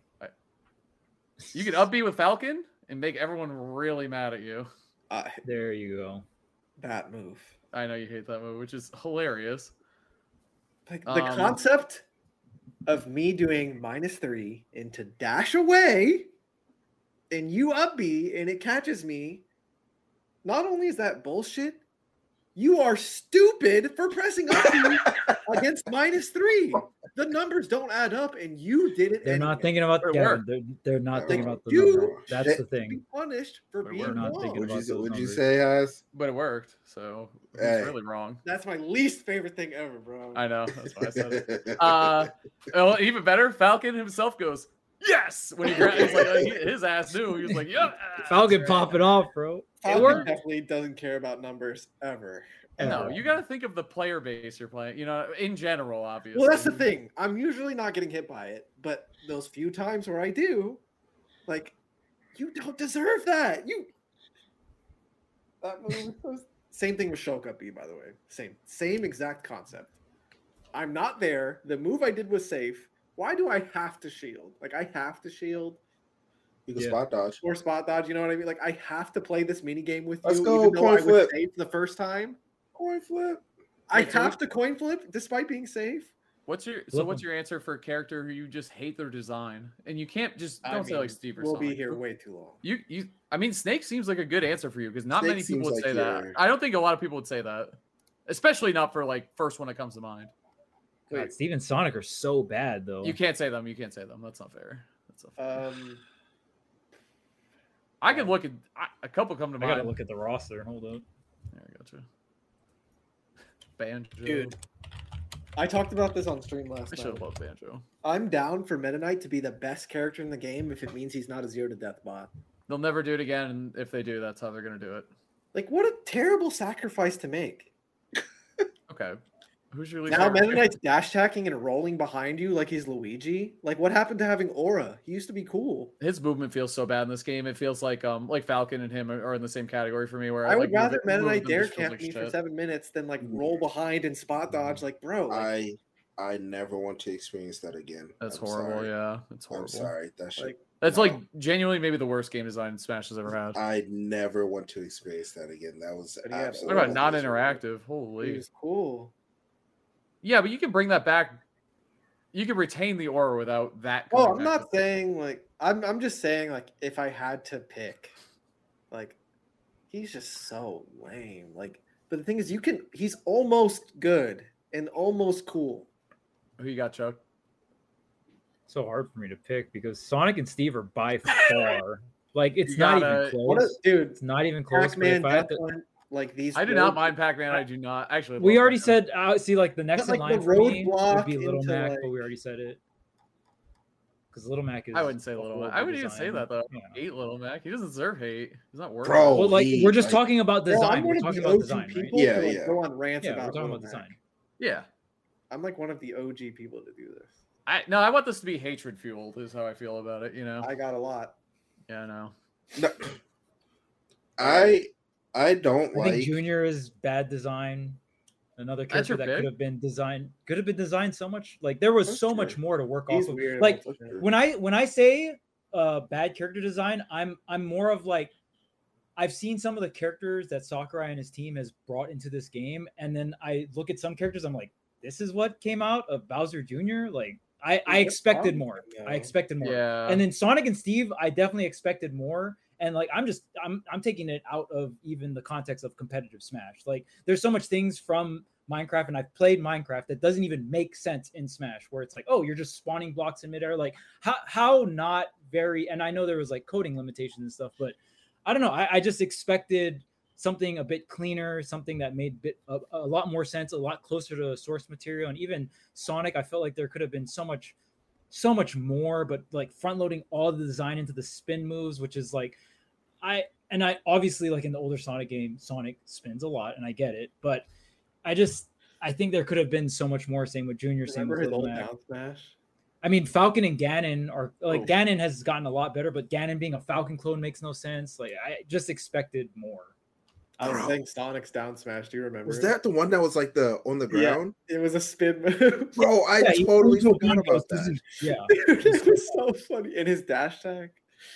You can up B with Falcon and make everyone really mad at you. Uh, There you go. that move. I know you hate that move, which is hilarious. Like the Um, concept of me doing minus three into dash away and you up B and it catches me. Not only is that bullshit, you are stupid for pressing up B against minus three. The numbers don't add up and you did it. They're not anyway. thinking about It yeah, worked. they're, they're not Like, thinking about the you- number. That's they- the Be thing. punished for But being we're not wrong. thinking Would about you, those would you numbers. say, Has? But it worked, so it's Hey. really wrong. That's my least favorite thing ever, bro. I know. That's why I said it. Uh, well, even better, Falcon himself goes, yes! When he grabbed he's like, uh, he- his ass knew. He was like, yeah. Falcon that's right." popping off, bro. Falcon worked. definitely doesn't care about numbers ever. No, ever. you got to think of the player base you're playing, you know, in general, obviously. Well, that's the thing. I'm usually not getting hit by it, but those few times where I do, like, you don't deserve that. You. That move was... Same thing with Shulk B, by the way. Same, same exact concept. I'm not there. The move I did was safe. Why do I have to shield? Like, I have to shield You can Yeah. spot dodge. or spot dodge. You know what I mean? Like, I have to play this mini game with Let's you, go, even though coin I flip. was safe the first time. Coin flip. I Wait, so have we- to coin flip despite being safe. What's your so Flip what's 'em. your answer for a character who you just hate their design? And you can't just I don't say like mean, Steve or We'll something. be here way too long. You you I mean Snake seems like a good answer for you because not Snake many people seems would like say that. your- I don't think a lot of people would say that. Especially not for like first one that comes to mind. God, Steve and Sonic are so bad though. You can't say them, you can't say them. That's not fair. That's not fair. Um, I could look at I, a couple come to I mind. gotta look at the roster. Hold up. Yeah, I got you. Banjo. Dude, I talked about this on stream last I should night. have loved Banjo. I'm down for Meta Knight to be the best character in the game if it means he's not a zero to death bot. They'll never do it again, and if they do, that's how they're gonna do it. Like, what a terrible sacrifice to make. Okay. Who's your least Now favorite Meta Knight's dash tacking and rolling behind you like he's Luigi. Like, what happened to having Aura? He used to be cool. His movement feels so bad in this game. It feels like um like Falcon and him are, are in the same category for me. Where I would like, rather move- Meta move Knight them dare just feels camp like me for shit. seven minutes than like roll behind and spot dodge. Like, bro, like, I I never want to experience that again. That's I'm horrible. sorry. Yeah, it's I'm horrible. sorry. That shit. like That's No. like genuinely maybe the worst game design Smash has ever had. I never want to experience that again. That was But yeah, What absolutely about Well, non-interactive? he Holy. was cool. Yeah, but you can bring that back. You can retain the aura without that. Oh, coming I'm back. not saying like I'm I'm just saying, like, if I had to pick, like, he's just so lame. Like, but the thing is, you can. He's almost good and almost cool. Who you got, Chuck? So hard for me to pick because Sonic and Steve are by far like it's You not gotta- even close. What a dude! It's not even close. But Pac-Man, if I have to, Deathline, like these. I do road- not mind Pac-Man. I do not actually. we love already Pac-Man. said. Uh, see, like the next But, in like, line the for me would roadblock be Little into, Mac, like- but we already said it. Because Little Mac is. I wouldn't say a Little Mac. horrible I wouldn't even say design. that though. Yeah. I hate Little Mac. He doesn't deserve hate. He's not worth Bro, it. Well, like he- we're just like- talking about Bro, design. I'm We're one of talking the about O G design, right? people Yeah, to, like, yeah. go on rants Yeah, about we're talking Little about Mac. design. Yeah. I'm like one of the O G people to do this. I no, I want this to be hatred fueled. Is how I feel about it. You know. I got a lot. Yeah, I know. No, I I don't I like. think Junior is bad design. Another That's character your that pick? could have been designed could have been designed so much. Like there was That's so true. much more to work He's off of. weird. Like about that. when I when I say uh bad character design, I'm I'm more of like I've seen some of the characters that Sakurai and his team has brought into this game, and then I look at some characters, I'm like, this is what came out of Bowser Junior Like I, I What's expected wrong more. with him, I though? expected more. Yeah. And then Sonic and Steve, I definitely expected more. And like I'm just I'm I'm taking it out of even the context of competitive Smash. Like there's so much things from Minecraft, and I've played Minecraft that doesn't even make sense in Smash, where it's like, oh, you're just spawning blocks in midair. Like how how not very. And I know there was like coding limitations and stuff, but I don't know. I, I just expected something a bit cleaner, something that made bit a, a lot more sense, a lot closer to source material. And even Sonic, I felt like there could have been so much, so much more. But like front loading all the design into the spin moves, which is like, I and I obviously like in the older Sonic game, Sonic spins a lot, and I get it, but I just I think there could have been so much more. Same with Junior, same Remember with his Little old Mac. down smash? I mean, Falcon and Ganon are like Oh. Ganon has gotten a lot better, but Ganon being a Falcon clone makes no sense. Like I just expected more. I was Bro. saying Sonic's down smash. Do you remember? Was it? that the one that was like the on the Yeah. ground? It was a spin move. Bro, I Yeah, he totally flew to a forgot point about goes, that. Yeah, it was so funny. And his dash tag.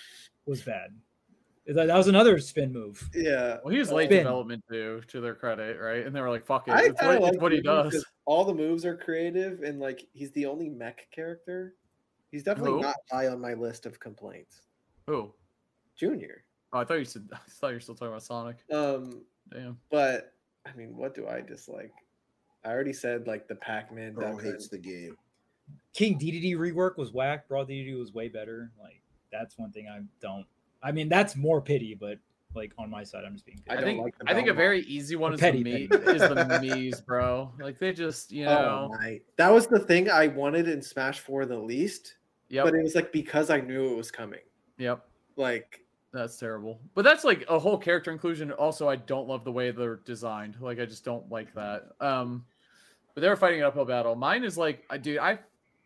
was bad. That that was another spin move. Yeah. Well, he was late Spin. development too, to their credit, right? And they were like, "Fuck it, I it's kinda what, like it's what he Junior does." 'cause all the moves are creative, and like he's the only mech character. He's definitely Who? not high on my list of complaints. Who? Junior. Oh, I thought you said. I thought you were still talking about Sonic. Um, Damn. but I mean, what do I dislike? I already said like the Pac-Man. Bro Deathline. hates the game. King D D D rework was whack. Broad D D D was way better. Like that's one thing I don't. I mean, that's more pity, but like on my side, I'm just being. I I, Petty. don't think like the I think a Belmont. very easy one is Petty, the me petty. is the me's, bro. Like they just you know. Oh my! That was the thing I wanted in Smash four the least, Yep. but it was like because I knew it was coming. Yep. Like That's terrible. But that's like a whole character inclusion. Also, I don't love the way they're designed. Like I just don't like that. Um, but they were fighting an uphill battle. Mine is like, I do I,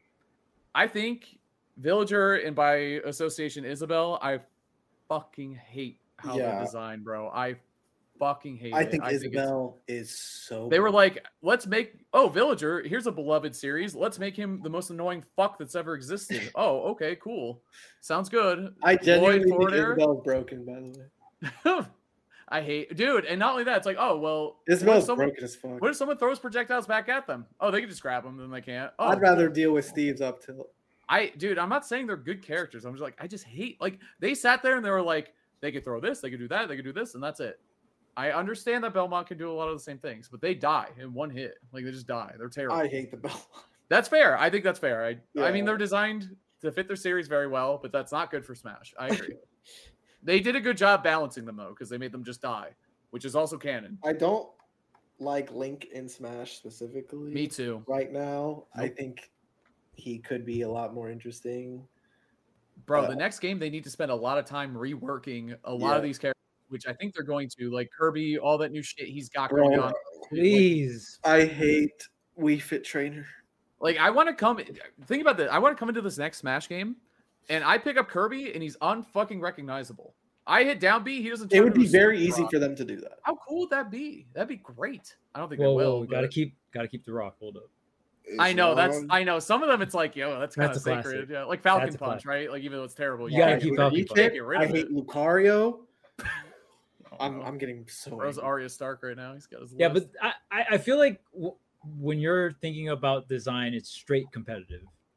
I think Villager and by association Isabel, I fucking hate how Yeah. they're designed, bro. I fucking hate I it. think I think it's Isabel is so. They were good. like, let's make oh Villager. Here's a beloved series. Let's make him the most annoying fuck that's ever existed. Oh, okay, cool, sounds good. I genuinely Lloyd think forward air? Isabel's broken. By the way, I hate, dude, and not only that, it's like, oh well, what if Isabel's someone, broken as fuck. what if someone throws projectiles back at them? Oh, they can just grab them, then they can't. Oh, I'd rather deal with Steve's up till. I, dude, I'm not saying they're good characters. I'm just like, I just hate, like, they sat there and they were like, they could throw this, they could do that, they could do this, and that's it. I understand that Belmont can do a lot of the same things, but they die in one hit. Like they just die. They're terrible. I hate the Belmont. That's fair. I think that's fair. I, I mean, Yeah. they're designed to fit their series very well, but that's not good for Smash. I agree. They did a good job balancing them though, because they made them just die, which is also canon. I don't like Link in Smash specifically. Me too. Right now, I Nope. think he could be a lot more interesting. Bro, Uh, the next game they need to spend a lot of time reworking a lot of Yeah. these characters, which I think they're going to, like Kirby, all that new shit he's got Bro, going on. Please. I hate Wii Fit Trainer. Like I want to come think about that. I want to come into this next Smash game and I pick up Kirby and he's unfucking recognizable. I hit down B, he doesn't It turn would into be a very super easy rock. for them to do that. How cool would that be? That'd be great. I don't think Whoa, they will. whoa, gotta but- keep gotta keep the rock. Hold up. I know that's Islam. I know some of them it's like yo that's kind That's of a sacred, classic. yeah, like Falcon That's a Punch, classic. right? Like even though it's terrible, You gotta I keep hate Falcon Wii Punch. can't Fit. get rid I of hate it. Lucario. Oh, I'm no. I'm getting so. Bro's angry. Arya Stark right now. He's got his Yeah, list. but I I I feel like w- when you're thinking about design, it's straight competitive.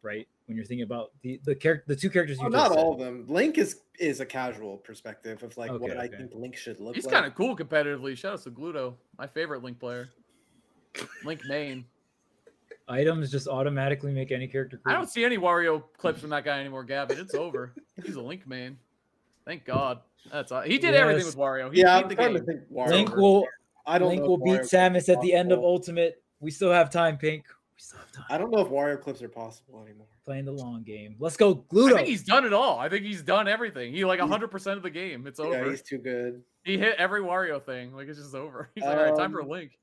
right? When you're thinking about the the character, the two characters you Well, just not said. all of them. Link is is a casual perspective of like Okay, what I okay. think Link should look He's like. kind of cool competitively. Shout out to Gluto, my favorite Link player. Link main. Items just automatically make any character cool. I don't see any Wario clips from that guy anymore, Gavin. It's over. He's a Link main. Thank God. That's all. He did Yes. everything with Wario. He Yeah, beat I'm the starting game. to think Wario. Link will I don't Link know will if beat Wario clips Samus are at the end of possible. Ultimate. We still have time, Pink. We still have time. I don't know if Wario clips are possible anymore. Playing the long game. Let's go, I Gluto. think he's done it all. I think he's done everything. He like He's- one hundred percent of the game. It's Yeah, over. he's too good. He hit every Wario thing. Like it's just over. He's like, all right, time for a Um, Link.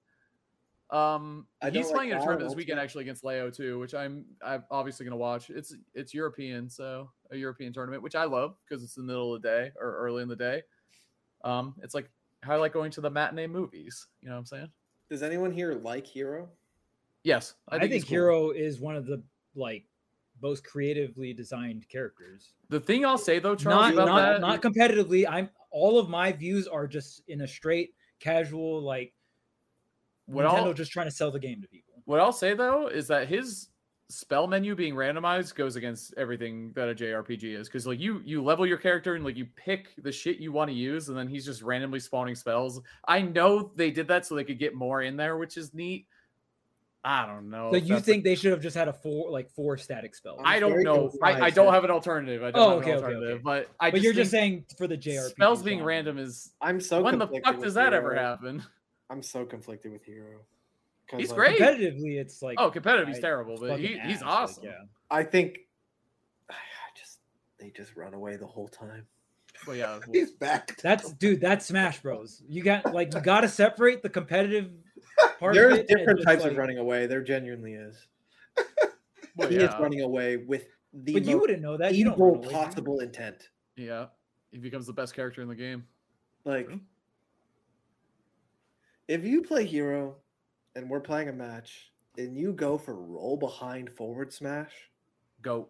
Um, I don't he's like playing in a Wild tournament this weekend Ultimate. actually against Leo too, which I'm I'm obviously gonna watch. It's it's European, so a European tournament, which I love because it's in the middle of the day or early in the day. Um, it's like how I like going to the matinee movies. You know what I'm saying? Does anyone here like Hero? Yes, I think, he's cool. Hero is one of the like most creatively designed characters. The thing I'll say though, Charles, Not about not that, not competitively. I'm all of my views are just in a straight casual like What Nintendo I'll- just trying to sell the game to people. What I'll say though is that his spell menu being randomized goes against everything that a J R P G is, because like you you level your character and like you pick the shit you want to use, and then he's just randomly spawning spells. I know they did that so they could get more in there, which is neat. I don't know. So if you that's think they should have just had a four like four static spells? I'm I don't very know. I, I confused. don't have an alternative. I don't Oh, have okay, an okay, alternative. okay. But I but just you're just think saying for the J R P G spells being genre. random is I'm so when the conflicted fuck with does that ever Hero. happen? I'm so conflicted with Hero. 'Cause, He's like, great. Competitively, it's like Oh, competitive, he's I- terrible, but fucking he, he's ass, like, awesome. yeah. I think I just they just run away the whole time. But yeah, well, He's back. That's dude. That's Smash Bros. You got like you got to separate the competitive part. There's of it and different just, types like- of running away. There genuinely is. well, He yeah. is running away with the But you most wouldn't know that. You don't run evil away from it. possible intent. yeah, he becomes the best character in the game. Like, True. if you play Hero and we're playing a match and you go for roll behind forward smash, Go.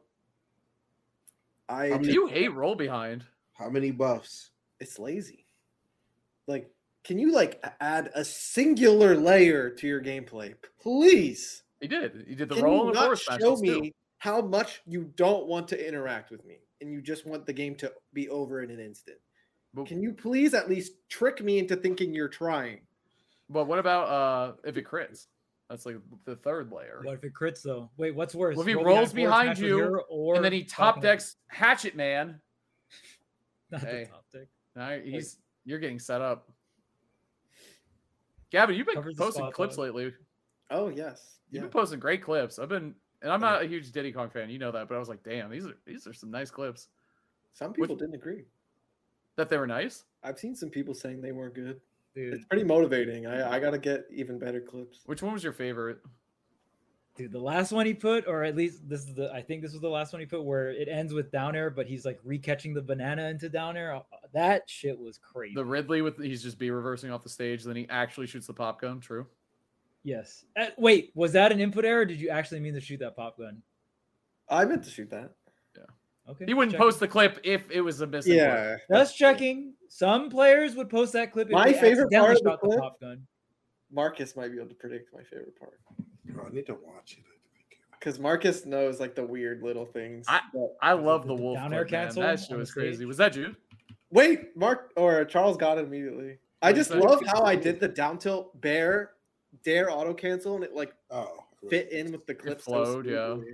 I Um, You hate roll behind. How many buffs? it's lazy. Like, can you like add a singular layer to your gameplay, please? He did. He did the Can roll you and the not forward show smash. me how much you don't want to interact with me and you just want the game to be over in an instant? But, Can you please at least trick me into thinking you're trying? but what about uh if it crits? That's like the third layer. What if it crits though? Wait, what's worse? Well, if he Roll rolls forward behind smash with you, Hero or And then he top fucking- decks Hatchet Man. Not Hey. the top deck. Now he's you're getting set up. Gavin, you've been Covers the posting spot clips on. lately. Oh yes. You've Yeah. been posting great clips. I've been, and I'm not a huge Diddy Kong fan, you know that, but I was like, damn, these are these are some nice clips. Some people didn't agree. That they were nice. I've seen some people saying they weren't good. Dude, It's pretty motivating. I, I gotta get even better clips. Which one was your favorite? dude, the last one he put, or at least this is the I think this was the last one he put, where it ends with down air, but he's like re-catching the banana into down air. Uh, That shit was crazy. The Ridley with he's just be reversing off the stage, then he actually shoots the pop gun. True. Yes. Uh, wait, was that an input error? Or did you actually mean to shoot that pop gun? I meant to shoot that. Okay. He wouldn't checking. post the clip if it was a missing. clip. Yeah. Just checking. Some players would post that clip. If My they favorite part accidentally of the shot the clip- pop gun. Marcus might be able to predict my favorite part. Oh, I need to watch it. Because Marcus knows like the weird little things. I- that- I Was it love the- the the wolf down air clip, man. cancel That on shit the was stage? crazy. Was that Jude? Wait, Mark or Charles got it immediately. I What'd you just say? love how I did the down tilt bear dare auto cancel and it like Oh, fit in with the clip. so flowed, yeah. smoothly.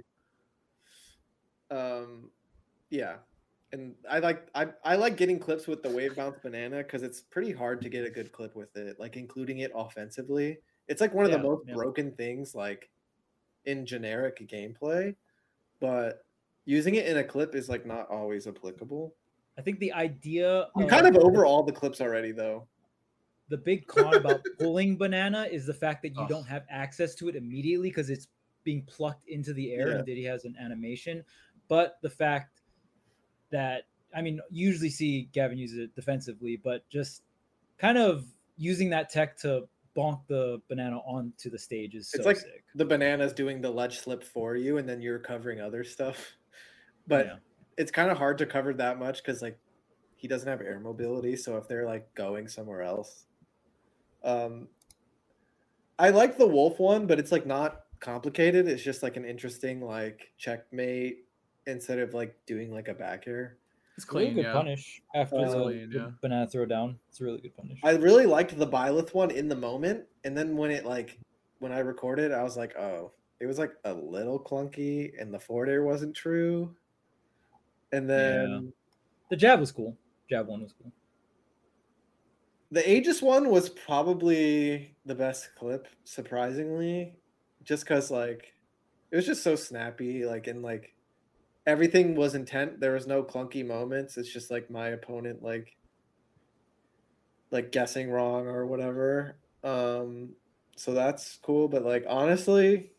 Um, yeah, and I like I I like getting clips with the wave bounce banana because it's pretty hard to get a good clip with it. Like including it offensively, it's like one of Yeah, the most yeah. broken things like in generic gameplay, but using it in a clip is like not always applicable. I think the idea. I'm kind of over all the clips already though. The big con about pulling banana is the fact that you Ugh. don't have access to it immediately because it's being plucked into the air Yeah. and Diddy has an animation. But the fact that I mean, usually see Gavin use it defensively, but just kind of using that tech to bonk the banana onto the stage is so It's like sick. the banana's doing the ledge slip for you, and then you're covering other stuff. But Yeah. it's kind of hard to cover that much because like he doesn't have air mobility. So if they're like going somewhere else, um, I like the wolf one, but it's like not complicated. It's just like an interesting like checkmate instead of like doing like a back air. It's It's a really clean, good yeah. punish after It's the, clean, the yeah. banana throwdown. It's a really good punish. I really liked the Byleth one in the moment, and then when it like when I recorded, I was like, oh, it was like a little clunky, and the forward air wasn't true. And then The jab was cool. Jab one was cool. the Aegis one was probably the best clip, surprisingly, just because like it was just so snappy, like and like everything was intent. There was no clunky moments. It's just like my opponent like like guessing wrong or whatever. Um, so that's cool. But like honestly,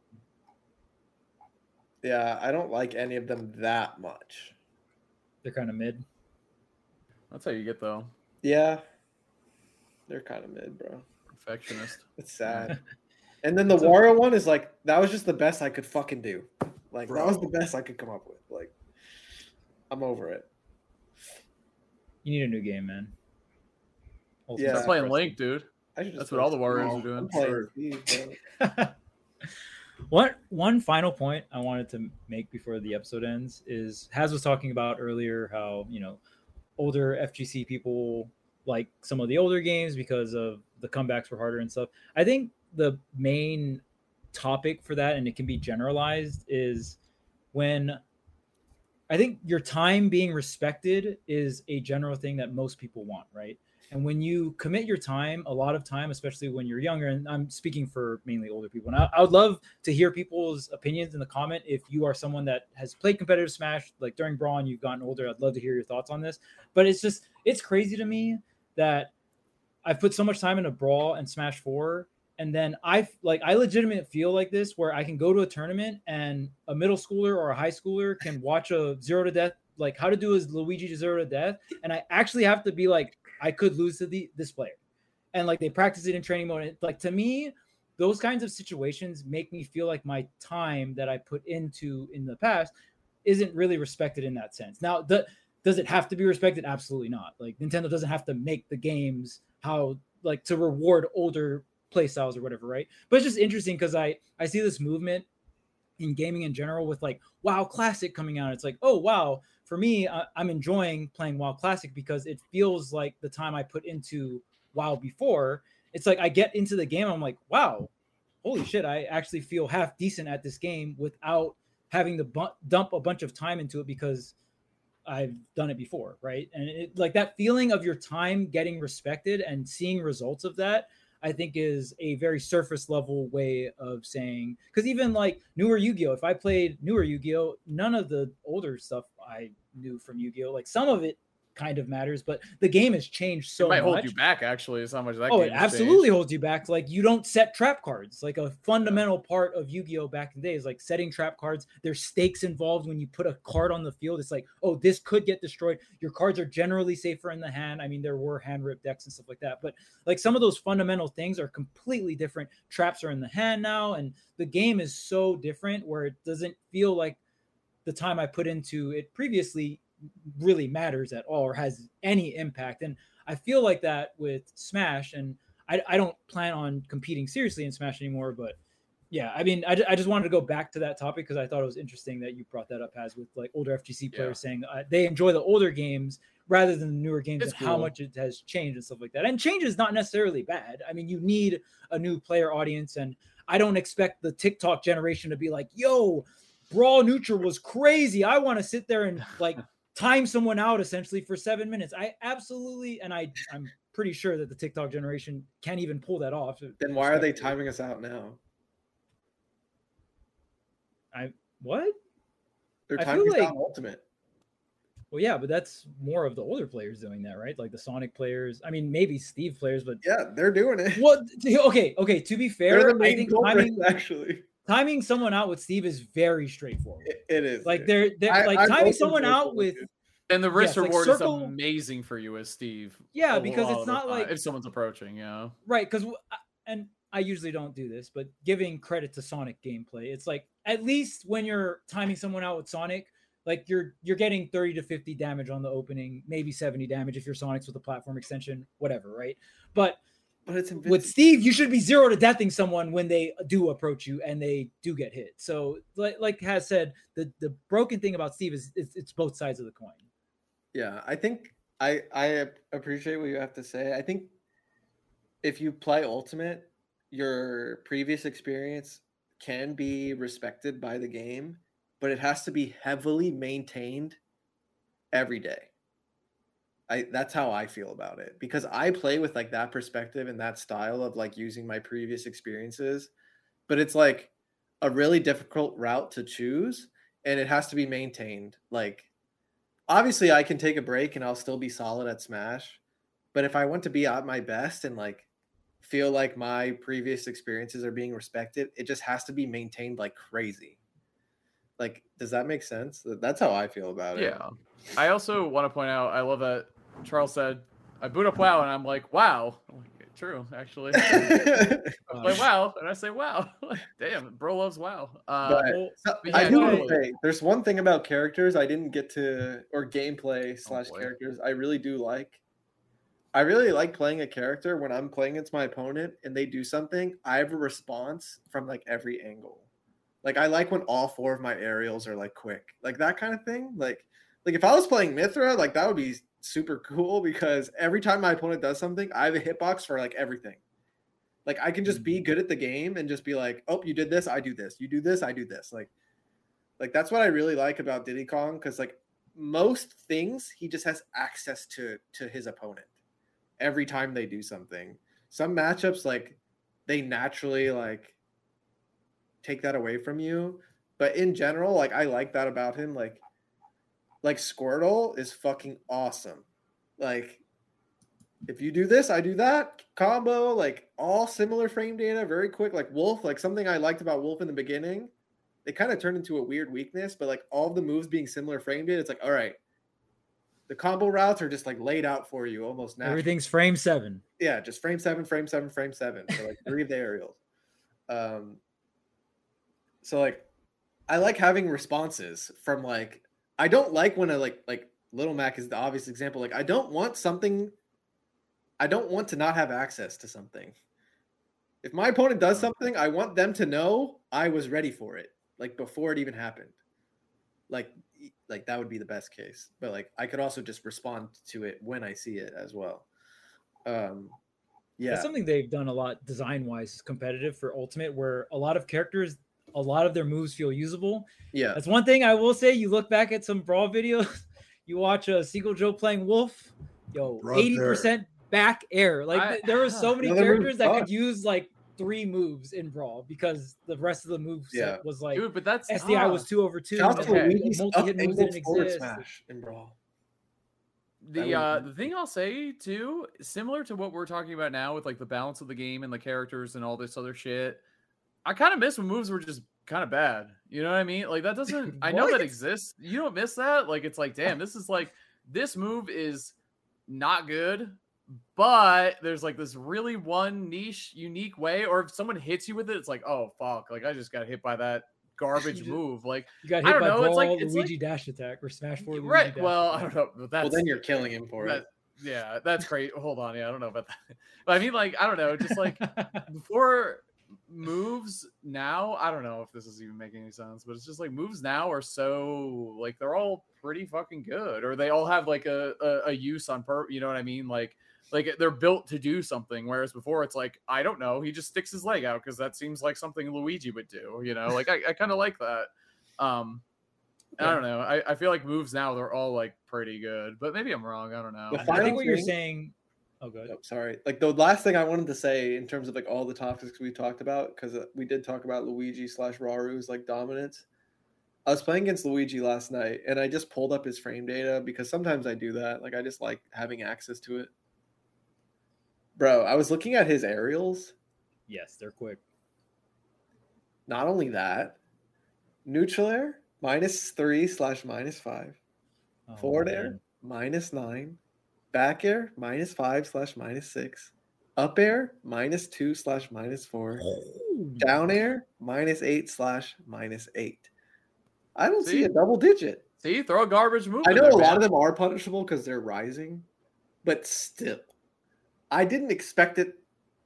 yeah, I don't like any of them that much. They're kind of mid. That's how you get though. Yeah, they're kind of mid, bro. Perfectionist. It's sad. And then the It's Wario one is like that was just the best I could fucking do. Like that was the Bro. best I could come up with. Like I'm over it. You need a new game, man. Yeah. Stop playing Link, dude. I should just That's what all the Warriors No, are doing. I'm playing Sure. Steve, bro. What one final point I wanted to make before the episode ends is Haz was talking about earlier how, you know, older F G C people like some of the older games because of the comebacks were harder and stuff. I think the main topic for that, and it can be generalized, is when I think your time being respected is a general thing that most people want, right? And when you commit your time, a lot of time, especially when you're younger, and I'm speaking for mainly older people, and I, I would love to hear people's opinions in the comment. If you are someone that has played competitive Smash, like during Brawl, you've gotten older, I'd love to hear your thoughts on this. But it's just, it's crazy to me that I've put so much time into Brawl and Smash four, and then I like I legitimately feel like this where I can go to a tournament and a middle schooler or a high schooler can watch a zero to death, like how to do his Luigi to zero to death, and I actually have to be like, I could lose to the this player, and like they practice it in training mode. And, like to me, those kinds of situations make me feel like my time that I put into in the past isn't really respected in that sense. Now, the, does it have to be respected? Absolutely not. Like Nintendo doesn't have to make the games how like to reward older play styles or whatever, right? But it's just interesting because I I see this movement in gaming in general with like WoW Classic coming out. It's like, oh wow, for me, I, I'm enjoying playing WoW Classic because it feels like the time I put into WoW before. It's like I get into the game, I'm like, wow, holy shit, I actually feel half decent at this game without having to bu- dump a bunch of time into it because I've done it before, right? And it, like that feeling of your time getting respected and seeing results of that, I think is a very surface level way of saying, because even like newer Yu-Gi-Oh, if I played newer Yu-Gi-Oh, none of the older stuff I knew from Yu-Gi-Oh, like some of it kind of matters, but the game has changed so it might much. hold you back, actually, is how much that Oh, game it has absolutely changed. holds you back. Like you don't set trap cards. Like a fundamental part of Yu-Gi-Oh back in the day is like setting trap cards. There's stakes involved when you put a card on the field. It's like, oh, this could get destroyed. Your cards are generally safer in the hand. I mean, there were hand rip decks and stuff like that, but like some of those fundamental things are completely different. Traps are in the hand now, and the game is so different where it doesn't feel like the time I put into it previously really matters at all or has any impact. And I feel like that with Smash, and I, I don't plan on competing seriously in Smash anymore, but yeah, I mean, I, I just wanted to go back to that topic because I thought it was interesting that you brought that up, as with like older F G C players Yeah. saying uh, they enjoy the older games rather than the newer games, It's and how cool. much it has changed and stuff like that. And change is not necessarily bad. I mean, you need a new player audience, and I don't expect the TikTok generation to be like, yo, Brawl Neutral was crazy. I want to sit there and like time someone out essentially for seven minutes. I absolutely, and I, I'm pretty sure that the TikTok generation can't even pull that off. Then why are they respectfully. timing us out now? I what? They're I timing feel us like- out Ultimate. Well, yeah, but that's more of the older players doing that, right? Like the Sonic players. I mean, maybe Steve players, but Yeah, they're doing it. what? Okay, okay. To be They're fair, the main I think culprits, timing actually. timing someone out with Steve is very straightforward. It, it is. Like dude. they're they're I- like I'm timing open someone to it, out with dude. And the risk Yes, like reward circle- is amazing for you as Steve. Yeah, a because lot it's of the not time, like- if someone's approaching, yeah. right, because and I usually don't do this, but giving credit to Sonic gameplay, it's like at least when you're timing someone out with Sonic, like you're you're getting thirty to fifty damage on the opening, maybe seventy damage if you're Sonic's with a platform extension, whatever, right? But But it's with invincible. Steve, you should be zero to deathing someone when they do approach you and they do get hit. So, like, like has said, the the broken thing about Steve is it's, it's both sides of the coin. Yeah, I think I I appreciate what you have to say. I think if you play Ultimate, your previous experience can be respected by the game, but it has to be heavily maintained every day. I that's how I feel about it, because I play with like that perspective and that style of like using my previous experiences, but it's like a really difficult route to choose and it has to be maintained. Like obviously I can take a break and I'll still be solid at Smash, but if I want to be at my best and like feel like my previous experiences are being respected, it just has to be maintained like crazy. Like, does that make sense? That's how I feel about it. Yeah. I also want to point out, I love that Charles said, I boot up WoW, and I'm like, wow. I'm like, true, actually. I'm like, wow. And I say, wow. Damn, bro loves WoW. Uh, but, well, so, but I yeah, do want totally. to say, there's one thing about characters I didn't get to, or gameplay slash boy. characters I really do like. I really like playing a character when I'm playing against my opponent and they do something, I have a response from like every angle. Like I like when all four of my aerials are like quick, like that kind of thing. Like, like if I was playing Mythra, like that would be super cool because every time my opponent does something, I have a hitbox for like everything. Like I can just be good at the game and just be like, oh, you did this, I do this. You do this, I do this. Like, like that's what I really like about Diddy Kong, because like most things he just has access to to his opponent every time they do something. Some matchups like they naturally like take that away from you, but in general, like I like that about him. Like, like Squirtle is fucking awesome. Like, if you do this, I do that combo. Like all similar frame data, very quick. Like Wolf, like something I liked about Wolf in the beginning, they kind of turned into a weird weakness. But like all of the moves being similar frame data, it's like all right, the combo routes are just like laid out for you almost naturally. Everything's frame seven. Yeah, just frame seven, frame seven, frame seven. So like three of the aerials. Um, so like I like having responses from like I don't like when I like like Little Mac is the obvious example. Like I don't want something. I don't want to not have access to something. If my opponent does something, I want them to know I was ready for it, like before it even happened. Like, like that would be the best case. But like, I could also just respond to it when I see it as well. Um, yeah, That's something they've done a lot design-wise, competitive for Ultimate, where a lot of characters, a lot of their moves feel usable. Yeah, that's one thing I will say. You look back at some Brawl videos, you watch a uh, Seagull Joe playing Wolf, yo, eighty percent back air. Like I, there were so many characters that could use like three moves in Brawl because the rest of the move set yeah. was like, dude, but that's S D I uh, was two over two. Okay. Multi-hit moves didn't exist smash in Brawl. The uh, the thing I'll say too, similar to what we're talking about now with like the balance of the game and the characters and all this other shit, I kind of miss when moves were just kind of bad. You know what I mean? Like that doesn't. I know that exists. You don't miss that. Like it's like, damn, this is like this move is not good, but there's like this really one niche, unique way. Or if someone hits you with it, it's like, oh fuck, like I just got hit by that garbage just, move. Like you got hit I don't by know. Brawl, It's like it's Luigi like, dash attack or Smash four. Right. Luigi Well, dash I don't know. But that's well, then you're killing him for that, it. Yeah, that's great. Hold on, yeah, I don't know about that. But I mean, like, I don't know. Just like before moves now, I don't know if this is even making any sense, but it's just like moves now are so like they're all pretty fucking good, or they all have like a a, a use on per. You know what I mean? Like. Like they're built to do something, whereas before it's like, I don't know, he just sticks his leg out because that seems like something Luigi would do, you know? Like I, I kind of like that. Um, yeah. I don't know. I, I feel like moves now they're all like pretty good, but maybe I'm wrong. I don't know. I think what you're saying. Oh, good. Oh, sorry. Like the last thing I wanted to say in terms of like all the topics we talked about, because we did talk about Luigi slash Raru's like dominance. I was playing against Luigi last night, and I just pulled up his frame data because sometimes I do that. Like I just like having access to it. Bro, I was looking at his aerials. Yes, they're quick. Not only that, neutral air, minus three slash minus five. Oh, forward man. Air, minus nine. Back air, minus five slash minus six. Up air, minus two slash minus four. Oh. Down air, minus eight slash minus eight. I don't see, see a double digit. See, throw a garbage move. I know a lot of them are punishable because they're rising, but still. I didn't expect it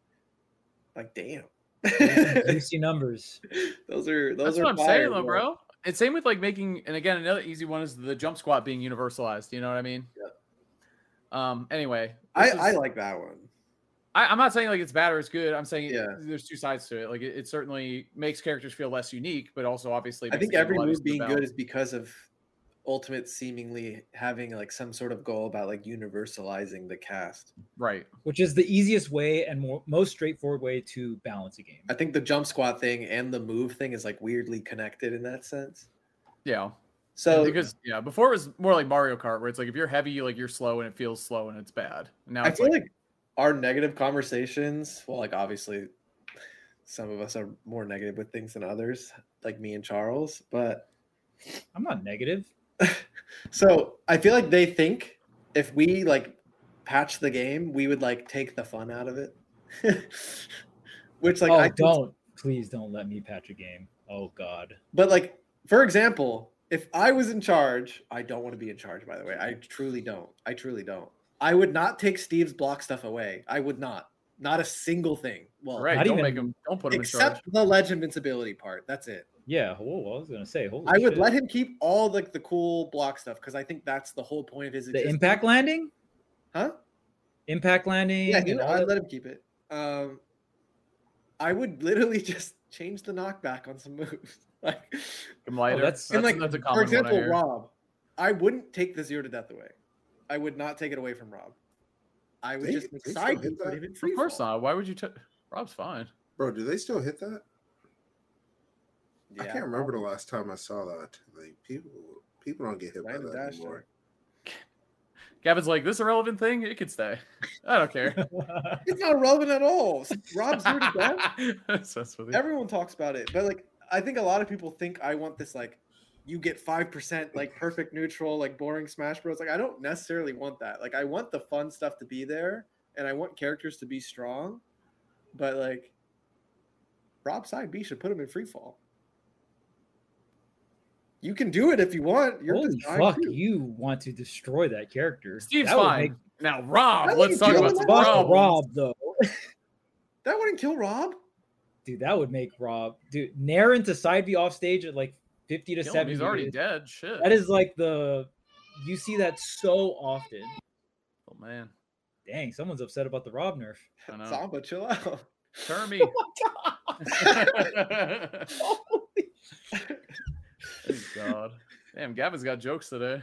Like, damn. Juicy numbers. Those are those That's are what I'm fire, saying, though, bro. And same with like making, and again, another easy one is the jump squat being universalized. You know what I mean? Yeah. Um. Anyway, I, this I is- like that one. I, I'm not saying like it's bad or it's good. I'm saying Yeah. there's two sides to it. Like it, it certainly makes characters feel less unique, but also obviously I makes think the game every a lot move easier to being good balance. is because of Ultimate seemingly having like some sort of goal about like universalizing the cast. Right. Which is the easiest way and more, most straightforward way to balance a game. I think the jump squat thing and the move thing is like weirdly connected in that sense. Yeah. So because yeah, before it was more like Mario Kart, where it's like if you're heavy, like you're slow and it feels slow and it's bad. Now I it's feel like, like our negative conversations, well, like obviously some of us are more negative with things than others, like me and Charles, but I'm not negative. so I feel like they think if we like patch the game, we would like take the fun out of it. Which like oh, I think- don't. Please don't let me patch a game. Oh, God. But like, for example, if I was in charge, I don't want to be in charge, by the way. I truly don't. I truly don't. I would not take Steve's block stuff away. I would not. Not a single thing. Well, right. not Don't even- make him. Don't put him in charge. except the ledge invincibility part. That's it. Yeah. Whoa, I was going to say, holy I would shit. let him keep all like the cool block stuff because I think that's the whole point of his The existence. impact landing? Huh? Impact landing? Yeah, and he, all I'd that- let him keep it. Um, I would literally just change the knockback on some moves. Like, Him lighter. that's- that's, and like that's a for common example, one I hear. Rob, I wouldn't take the zero to death away. I would not take it away from Rob. I would They- just make they still side hit beat, put that? him in free Of course fall. not. Why would you? T- Rob's fine. Bro, do they still hit that? I Yeah, can't remember the last time I saw that. Like people, people don't get hit by Right in the that dash anymore. Gavin's like, this irrelevant thing. It could stay. I don't care. It's not relevant at all. Rob's zero to death. That's, that's what they- Everyone talks about it, but like I think a lot of people think I want this like you get five percent like perfect neutral like boring Smash Bros. Like I don't necessarily want that. Like I want the fun stuff to be there, and I want characters to be strong, but like Rob side B should put him in free fall. You can do it if you want. You're Holy designed fuck, to. you want to destroy that character. Steve's That would fine. make- Now, Rob, How do let's you talk deal about with some that? Fuck problems. Rob, though. That wouldn't kill Rob. Dude, that would make Rob. Dude, Nair into side B off stage at like fifty to Kill him, seventy. He's already is- dead. Shit. That is like the. You see that so often. Oh, man. Dang, someone's upset about the Rob nerf. I know. Samba, chill out. Termy. Oh, God. Damn, Gavin's got jokes today.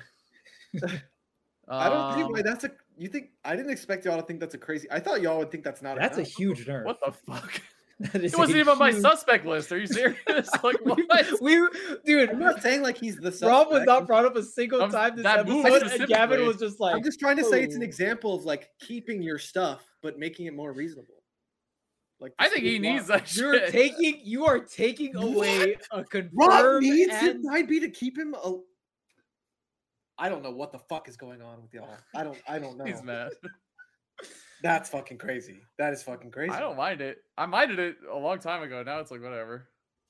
I don't think Um, why that's a. You think I didn't expect y'all to think that's a crazy. I thought y'all would think that's not. That's a enough. huge nerf. What the fuck? That is It wasn't a even on my huge- suspect list. Are you serious? Like, what? We, dude, I'm not saying like he's the. Rob was suspect. not brought up a single Um, time this that move episode, and Gavin specifically. was just like, I'm just trying to say it's an "Oh." example of like keeping your stuff but making it more reasonable. Like the I think he Steve needs Rob. that You're shit. taking, you are taking away a Rob confirmed needs and his side B to keep him. A... I don't know what the fuck is going on with y'all. I don't. I don't know. He's mad. That's fucking crazy. That is fucking crazy. I don't mind it. I minded it a long time ago. Now it's like whatever.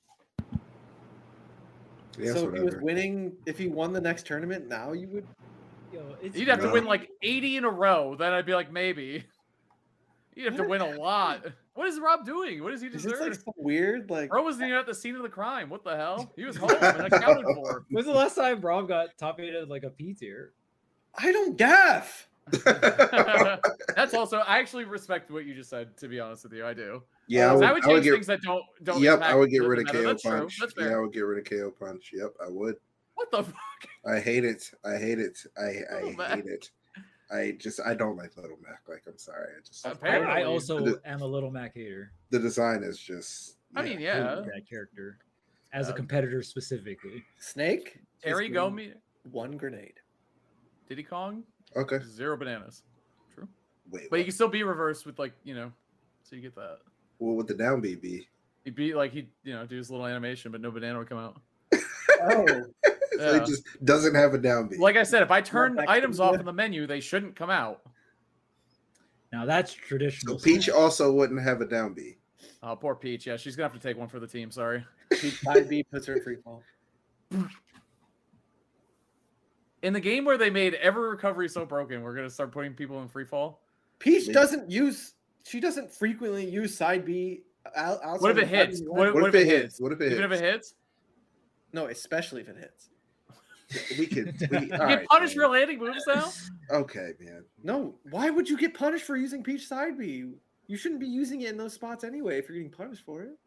Yes, so if he was whatever. winning, if he won the next tournament, now you would. Yo, it's You'd have to No. win like eighty in a row. Then I'd be like, maybe. You'd have to win a lot. What is Rob doing? What does he Is this deserve? like some weird like? Bro wasn't even at the scene of the crime. What the hell? He was home and accounted for. When's the last time Rob got top eight at like a P tier? I don't gaff. That's also. I actually respect what you just said. To be honest with you, I do. yeah, I Uh, would, I would I would change get. things that don't don't. Yep, impact I would get the rid of meta. K O That's true. Punch. That's Yeah, I fair. would get rid of K O Punch. Yep, I would. What the fuck? I hate it. I hate it. I Little I Mac. hate it. I just I don't like Little Mac. Like I'm sorry. I just I, Apparently. I also The- am a Little Mac hater. the design is just. I mean, yeah. Hate that character as a Uh, competitor specifically. Snake. Terry is go winning me. one grenade. Diddy Kong. Okay. Zero bananas. True. Wait. But you what? can still be reversed with like you know, so you get that. What would the down B be? He'd be like he'd you know do his little animation, but no banana would come out. Oh, So Yeah. it just doesn't have a down B. Like I said, if I turn back items to off the- in the menu, they shouldn't come out. Now that's So traditional. Peach stuff. also wouldn't have a down B. Oh, poor Peach. Yeah, she's gonna have to take one for the team. Sorry. side B puts her in free fall. In the game where they made every recovery so broken, we're gonna start putting people in free fall. Peach Maybe. doesn't use. She doesn't frequently use side B Out, outside What if of it the hits? fighting What, weapon- What, if it hits? What if it Even hits? if it hits, No, especially if it hits. We could. We, you all get right, punished man. for landing moves now. Okay, man. No, why would you get punished for using Peach side B? You shouldn't be using it in those spots anyway if you're getting punished for it.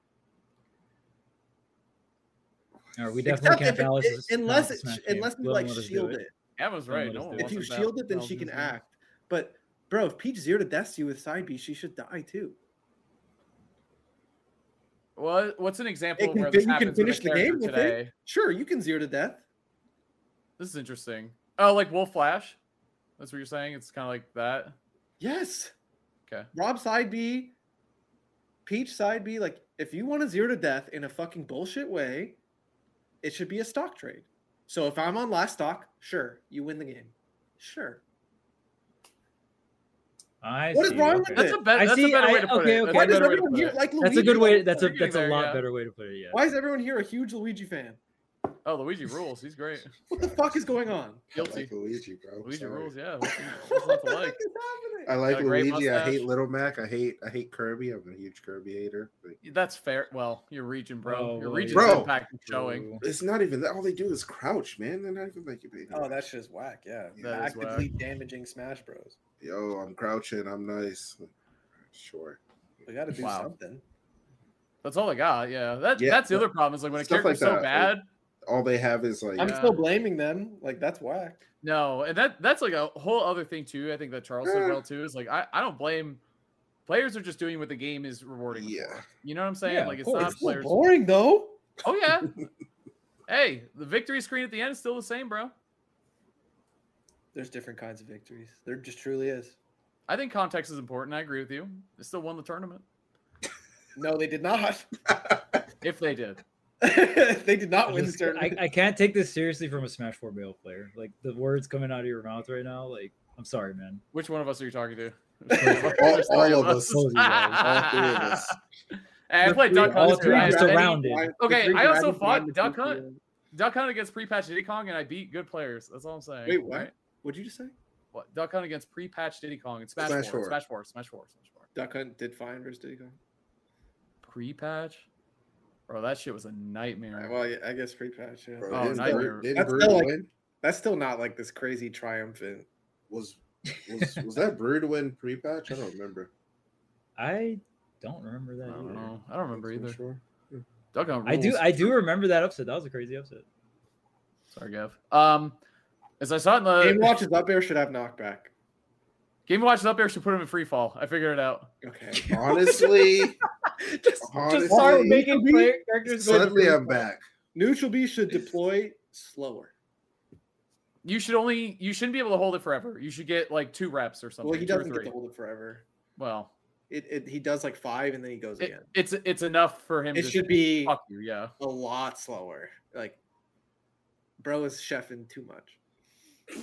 Or we definitely Except can't if it- balance it- this- unless balance it, the Smash unless game. you Will like let us do shield it. it. Emma's right. No If one If wants you to shield it, then balance she can this game. act. But bro, if Peach zero to deaths you with side B, she should die too. What? What's an example It of can where fi- this you can happens with finish a the character game with today? it. Sure, you can zero to death. This is interesting. Oh, like Wolf Flash? That's what you're saying? It's kind of like that? Yes. Okay. Rob side B, Peach side B. Like, if you want to zero to death in a fucking bullshit way, it should be a stock trade. So if I'm on last stock, sure, you win the game. Sure. I What is see, wrong okay. with That's it? a, be- I that's see, a better I- way to put okay, it. okay. That's Why a does better way to everyone put here it. like Luigi? That's a good way. all the That's a time? that's a there, lot yeah. better way to put it. Yeah. Why is everyone here a huge Luigi fan? Oh, Luigi rules. He's great. What the fuck is going on? I Guilty. like Luigi, bro. Luigi Sorry. rules, yeah. What's, What what's the not to fuck like? is happening? I like Got a great Luigi. I hate mustache. Little Mac. I hate. I hate Kirby. I'm a huge Kirby hater. Like, That's fair. Well, your region, bro. Oh, your well, region's Bro. impact is showing. it's not even that. All they do is crouch, man. They're not even like. Oh, that shit's whack. Yeah, That is actively damaging Smash Bros. Yo, I'm crouching. I'm nice. Sure. We got to do Wow. something. That's all I got. Yeah. That, Yeah, that's the but other problem is like when a stuff character's like so that, bad. All they have is like. I'm Yeah. still blaming them. Like that's whack. No, and that that's like a whole other thing too. I think that Charles said Eh. well too. Is like I, I don't blame players are just doing what the game is rewarding them Yeah. for. You know what I'm saying? Yeah, like of it's not course. It's so players. boring though. Oh yeah. Hey, the victory screen at the end is still the same, bro. There's different kinds of victories. There just truly is. I think context is important. I agree with you. They still won the tournament. No, they did not. If they did. They did not I, win the just- I, tournament. I can't take this seriously from a Smash four male player. Like the words coming out of your mouth right now. Like I'm sorry, man. Which one of us are you talking to? all, There's all three of us. Both of you guys. All three of us. Hey, I The played three- Duck all Hunt. three too. I- just I- surrounded. Okay, I also fought Diamond Duck Fist, Hunt. yeah. Duck Hunt against pre-patch Diddy Kong, and I beat good players. That's all I'm saying. Wait, what? right? What'd you just say? What? Duck Hunt against pre-patch Diddy Kong and Smash, Smash four, four. Smash four, Smash four, Smash four. Duck Hunt did fine versus Diddy Kong. Pre-patch, bro, that shit was a nightmare. Well, yeah, I guess pre-patch. Yeah. Bro, Oh, didn't nightmare. Bru- didn't That's Brew still like- win? That's still not like this crazy triumphant. Was was was that Brew to win pre-patch? I don't remember. I don't remember that I don't either. know. I don't remember I'm either. Sure. Duck Hunt I do. rules. I do remember that upset. That was a crazy upset. Sorry, Gav. Um, as I saw it in the Game Watch's up air should have knockback. Game Watch is up there should put him in free fall. I figured it out. Okay. Honestly, just, honestly, just start making making player characters go to suddenly free I'm fall. back. Neutral B should deploy slower. You should only you shouldn't be able to hold it forever. You should get like two reps or something. Well, he two or doesn't get three. to hold it forever. Well, It, it he does like five and then he goes it, again. it's it's enough for him. It to should be fuck you. Yeah. a lot slower. Like, bro is chefing too much.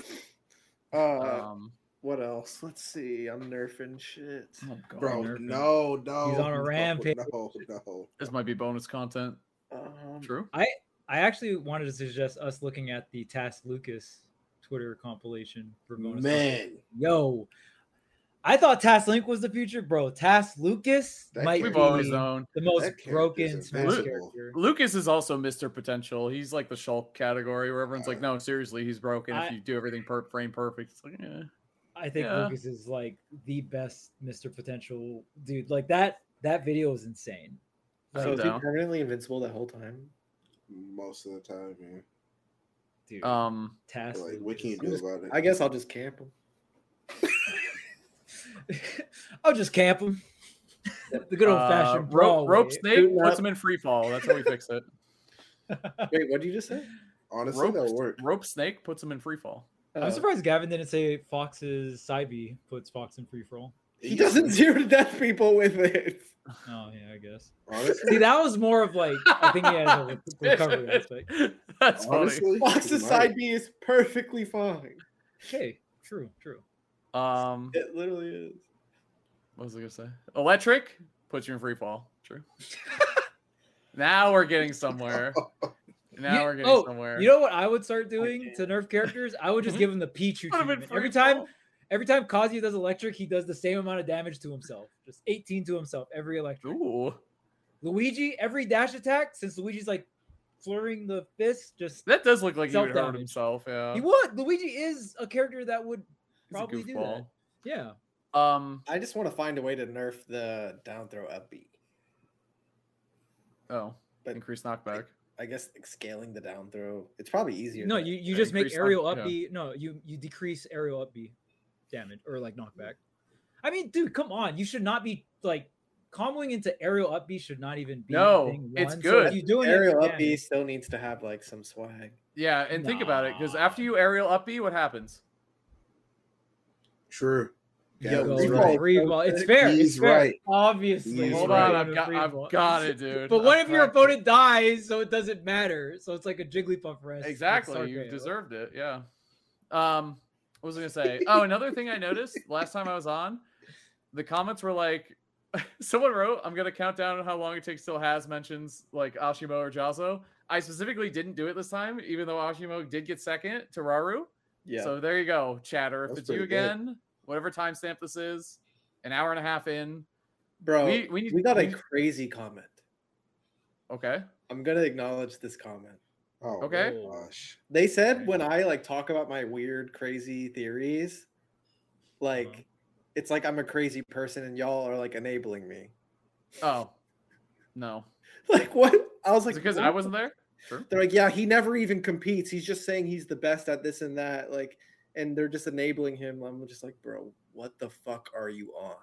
Uh, Um. what else? Let's see. I'm nerfing shit. Oh God, Bro, nerfing. no, no. He's on a no, rampage. No, no. this might be bonus content. Um, True. I actually wanted to suggest us looking at the Task Lucas Twitter compilation for bonus. Man, content. Yo, I thought Task Link was the future, bro. Task Lucas That might We've be always known. the most That character's broken Smash invincible. character. Lucas is also Mister Potential. He's like the Shulk category where everyone's like, no, seriously, he's broken. I- if you do everything per frame perfect, it's like, eh. I think Yeah. Lucas is like the best Mister Potential dude. Like that that video is insane. So I'm is he down. permanently invincible the whole time? most of the time, man. Dude, Um, Task Like, what Lucas. can you do about it? I guess I'll just camp him. I'll just camp him. The good old fashioned uh, brawl. rope, rope way. snake Shooting puts up. him in free fall. That's how we fix it. Wait, what did you just say? Honestly, Rope, that worked. rope snake puts him in free fall. Uh, I'm surprised Gavin didn't say Fox's side B puts Fox in free for all. he doesn't zero to death people with it. Oh yeah, I guess. Honestly, See, that was more of like I think he has a re- recovery aspect. That's funny. honestly, Fox's he side might. B is perfectly fine. Okay, true, true. Um, It literally is. what was I gonna say? Electric puts you in free fall. True. Now we're getting somewhere. Now You- we're getting oh, somewhere. You know what I would start doing to nerf characters? I would just give him the Pichu Put him in treatment. free Every time fall. every time Kazuya does electric, he does the same amount of damage to himself. Just eighteen to himself every electric. Ooh. Luigi, every dash attack, since Luigi's like flurrying the fist, just That does look like he would hurt Self-damage. himself. Yeah, he would. Luigi is a character that would He's a probably do that. goofball. Yeah. Um. I just want to find a way to nerf the down throw up B. Oh, But increased knockback. I guess like, scaling the down throw, it's probably easier. No, than- you, you Yeah, just make increase aerial knock- up yeah. B. No, you you decrease aerial up B damage or like knockback. I mean, dude, come on. You should not be like comboing into aerial up B should not even be No, thing it's one. good. So if you're doing aerial it for up B damage- still needs to have like some swag. Yeah, and think about it, because Nah. after you aerial up B, what happens? True. Yo, Yeah, Go he's to right. free ball. It's fair. He's it's fair. right. Obviously. He's Hold right. on, I've got, Free I've ball. got it, dude. But what I've if your cracked it. opponent dies, so it doesn't matter? So it's like a Jigglypuff rest. like Exactly, you Sarkeo. deserved it. Yeah. Um, what was I gonna say? Oh, another thing I noticed last time I was on, the comments were like, someone wrote, "I'm gonna count down how long it takes till Has mentions like Ashimo or Jazo." I specifically didn't do it this time, even though Ashimo did get second to Raru. Yeah. So there you go, chatter. If That's it's you pretty good. again, whatever timestamp this is, an hour and a half in. Bro, we- we, we need- got we a need- crazy comment. Okay. I'm gonna acknowledge this comment. Oh, Okay. my gosh. They said when I like talk about my weird, crazy theories, like Uh-huh. it's like I'm a crazy person and y'all are like enabling me. Oh, no. Like what? I was like, Is it because what? I wasn't there? Sure. They're like, yeah, he never even competes. He's just saying he's the best at this and that. Like, and they're just enabling him. I'm just like, bro, what the fuck are you on?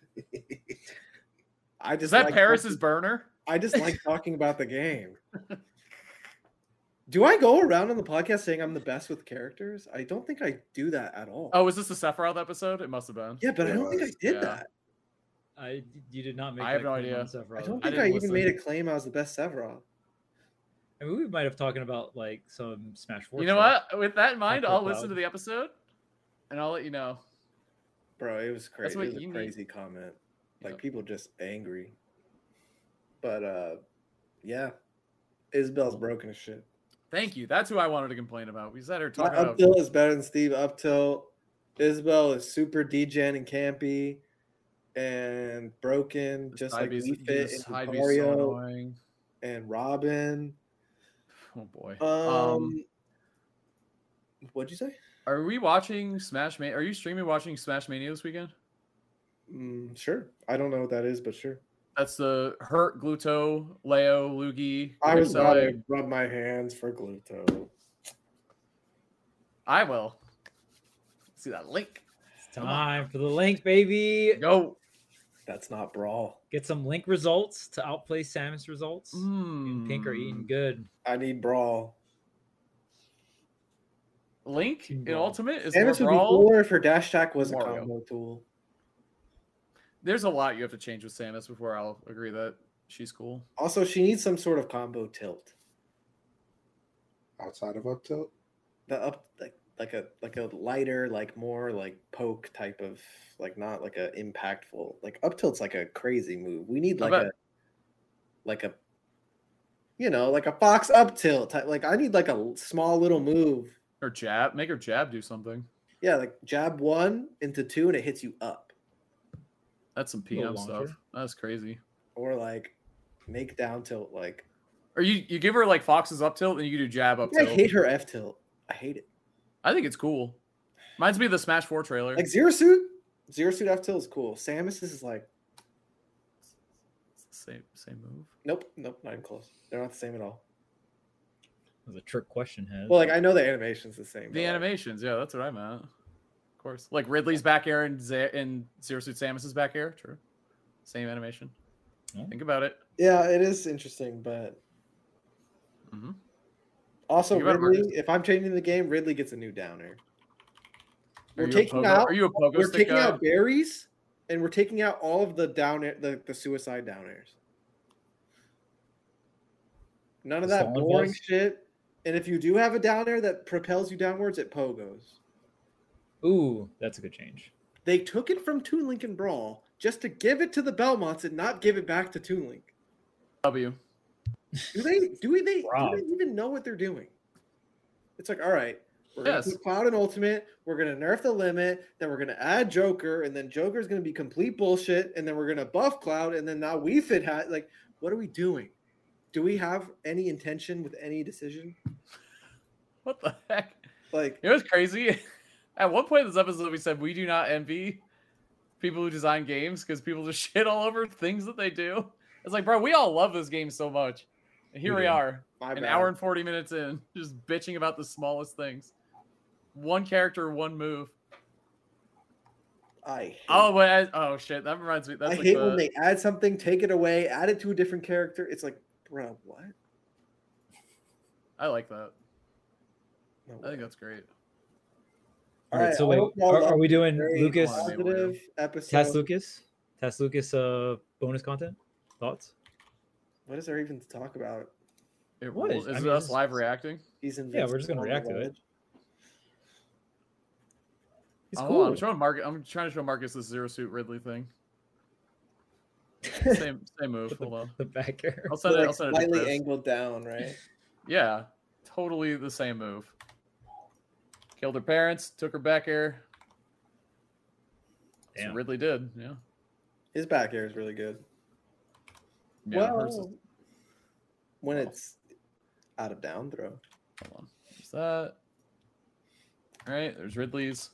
I just Is that like Paris's talking- burner? I just like talking about the game. Do I go around on the podcast saying I'm the best with characters? I don't think I do that at all. Oh, was this the Sephiroth episode? It must have been. yeah, but I it don't think I was, did yeah. that. I you did not make. I have that no claim idea. on Sephiroth. I don't I think I, didn't even made a listen. claim I was the best Sephiroth. I mean, we might have talking about like some Smash Four. You know stuff. what? With that in mind, Apple I'll listen Cloud. to the episode, and I'll let you know. Bro, it was crazy. what It was you a need. crazy comment. Like Yep. people just angry. But uh yeah. Isabel's broken as shit. Thank you. That's who I wanted to complain about. We said her talking Up about. tilt is better than Steve up tilt. Isabel is super degen and campy and broken, This just like Hybe's- we fit this in Hybe's so Mario annoying. and Robin. Oh boy. Um, Um, what'd you say? are we watching Smash Mania? Are you streaming watching Smash Mania this weekend? Mm, sure. I don't know what that is, but sure. That's the Hurt, Gluto, Leo, Luigi. I was about Marcelo. to rub my hands for Gluto. I will. See that link. It's time for the link, baby. Go. That's not Brawl. Get some link results to outplay Samus results. Mm. And Pink are eating good. I need Brawl. Link Team in Brawl. Ultimate is Samus would be more brawl. cooler if her dash attack was a Mario. combo tool. There's a lot you have to change with Samus before I'll agree that she's cool. Also, she needs some sort of combo tilt. Outside of up tilt. The up like like a like a lighter, like more like poke type of like not like a impactful like up tilt's like a crazy move. We need I like bet- a like a you know like a fox up tilt type. Like I need like a l- small little move. Or jab. Make her jab do something. Yeah, like jab one into two and it hits you up, That's some P Little M stuff. launcher. That's crazy. or like make down tilt. Like Or you, you give her like Fox's up tilt and you can do jab up I tilt. hate her F tilt. I hate it. I think it's cool. Reminds me of the Smash four trailer. Like Zero Suit, Zero Suit F tilt is cool. Samus is like It's the same same move. nope, nope, not even close. They're not the same at all. That was a trick question, Has. Well, like I know the animation's the same. but, The like, animations, yeah, that's what I meant. Of course. Like Ridley's back air and, Z- and Zero Suit Samus's back air. True. Same animation. Oh. Think about it. Yeah, it is interesting, but hmm also Think about it, Ridley. Marcus. If I'm changing the game, Ridley gets a new downer. Are We're you a taking pogo- out. Are you a pogo We're stick taking guy? out berries, and we're taking out all of the down air, the the suicide downers. None of The that stolen boring balls? shit. And if you do have a down air that propels you downwards, it pogos. Ooh, that's a good change. They took it from Toon Link and Brawl just to give it to the Belmonts and not give it back to Toon Link. W. Do they? Do they? Do Rob. they even know what they're doing? It's like, all right, we're gonna Yes. put Cloud in Ultimate. We're gonna nerf the limit. Then we're gonna add Joker, and then Joker's gonna be complete bullshit. And then we're gonna buff Cloud, and then now we fit hat. Like, What are we doing? Do we have any intention with any decision? What the heck? Like, it was crazy. At one point in this episode, we said we do not envy people who design games because people just shit all over things that they do. It's like, bro, we all love this game so much. And here we, we are, My an bad. hour and forty minutes in, just bitching about the smallest things. One character, one move. I hate Oh, but I, oh shit, that reminds me. That's I like hate the, when they add something, take it away, add it to a different character. It's like, bro, what? I like that. No I think way. that's great. All right, Alright, so I wait, hope y'all are, loved are we the doing very Lucas positive episode? Task Lucas? Task Lucas uh bonus content? Thoughts? What is there even to talk about? It What? rules. I Is mean, it us it's- live reacting? He's Yeah, we're just gonna invincible on react the to it. ledge. He's Oh, cool. I'm showing Marcus. I'm trying to show Marcus this zero suit Ridley thing. Same same move. With the, Hold on. the back air. I'll send it. Like I'll send it to slightly Chris. angled down, right? Yeah, totally the same move. Killed her parents, took her back air. So Damn. Ridley did. Yeah. His back air is really good. Yeah. hers is- well, when it's out of down throw. hold on. There's that. All right. There's Ridley's.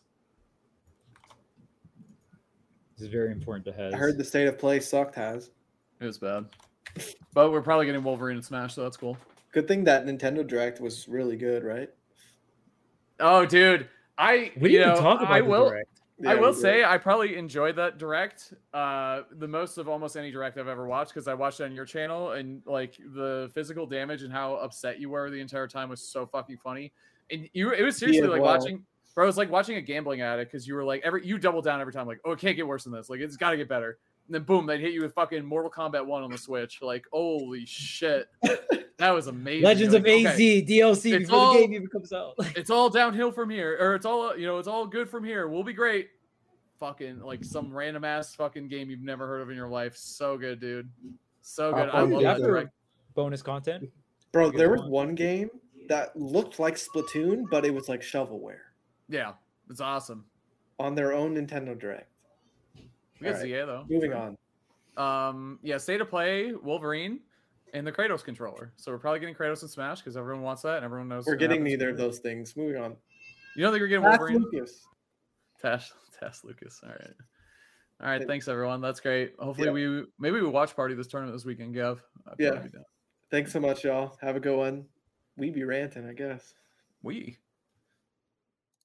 This is very important to Hez. I heard the state of play sucked has. It was bad, but we're probably getting Wolverine and Smash, so that's cool. Good thing that Nintendo Direct was really good, right? Oh, dude, I we you didn't know, even talk about I the will. direct. I Yeah, will we did. say I probably enjoyed that direct uh, the most of almost any direct I've ever watched because I watched it on your channel and like the physical damage and how upset you were the entire time was so fucking funny. And you, it was seriously as like well. watching, bro. It was like watching a gambling addict because you were like every you double down every time, like oh it can't get worse than this, like it's got to get better. And then boom, they'd hit you with fucking Mortal Kombat one on the Switch. Like holy shit, that was amazing. Legends You're of like, A Z okay, D L C It's before all- the game even comes out. it's all downhill from here, or it's all you know, it's all good from here. We'll be great. Fucking like some random ass fucking game you've never heard of in your life. So good, dude. So good. I Dude, love that after direct. bonus content. Bro, Good there was one. one game that looked like Splatoon, but it was like shovelware Yeah, it's awesome. on their own Nintendo Direct. We got All right, Z A though. Moving Sure. on. Um, yeah, state of play, Wolverine, and the Kratos controller. So we're probably getting Kratos and Smash because everyone wants that and everyone knows. We're what getting happens neither from of there. those things. Moving on. You don't think we're getting Task Wolverine? Lucas. Tash, Tash Lucas. All right. All right. Thanks everyone. That's great. Hopefully Yeah. we maybe we watch party this tournament this weekend, Gav. I'd Yeah. probably be down. Thanks so much, y'all. Have a good one. We be ranting, I guess. We.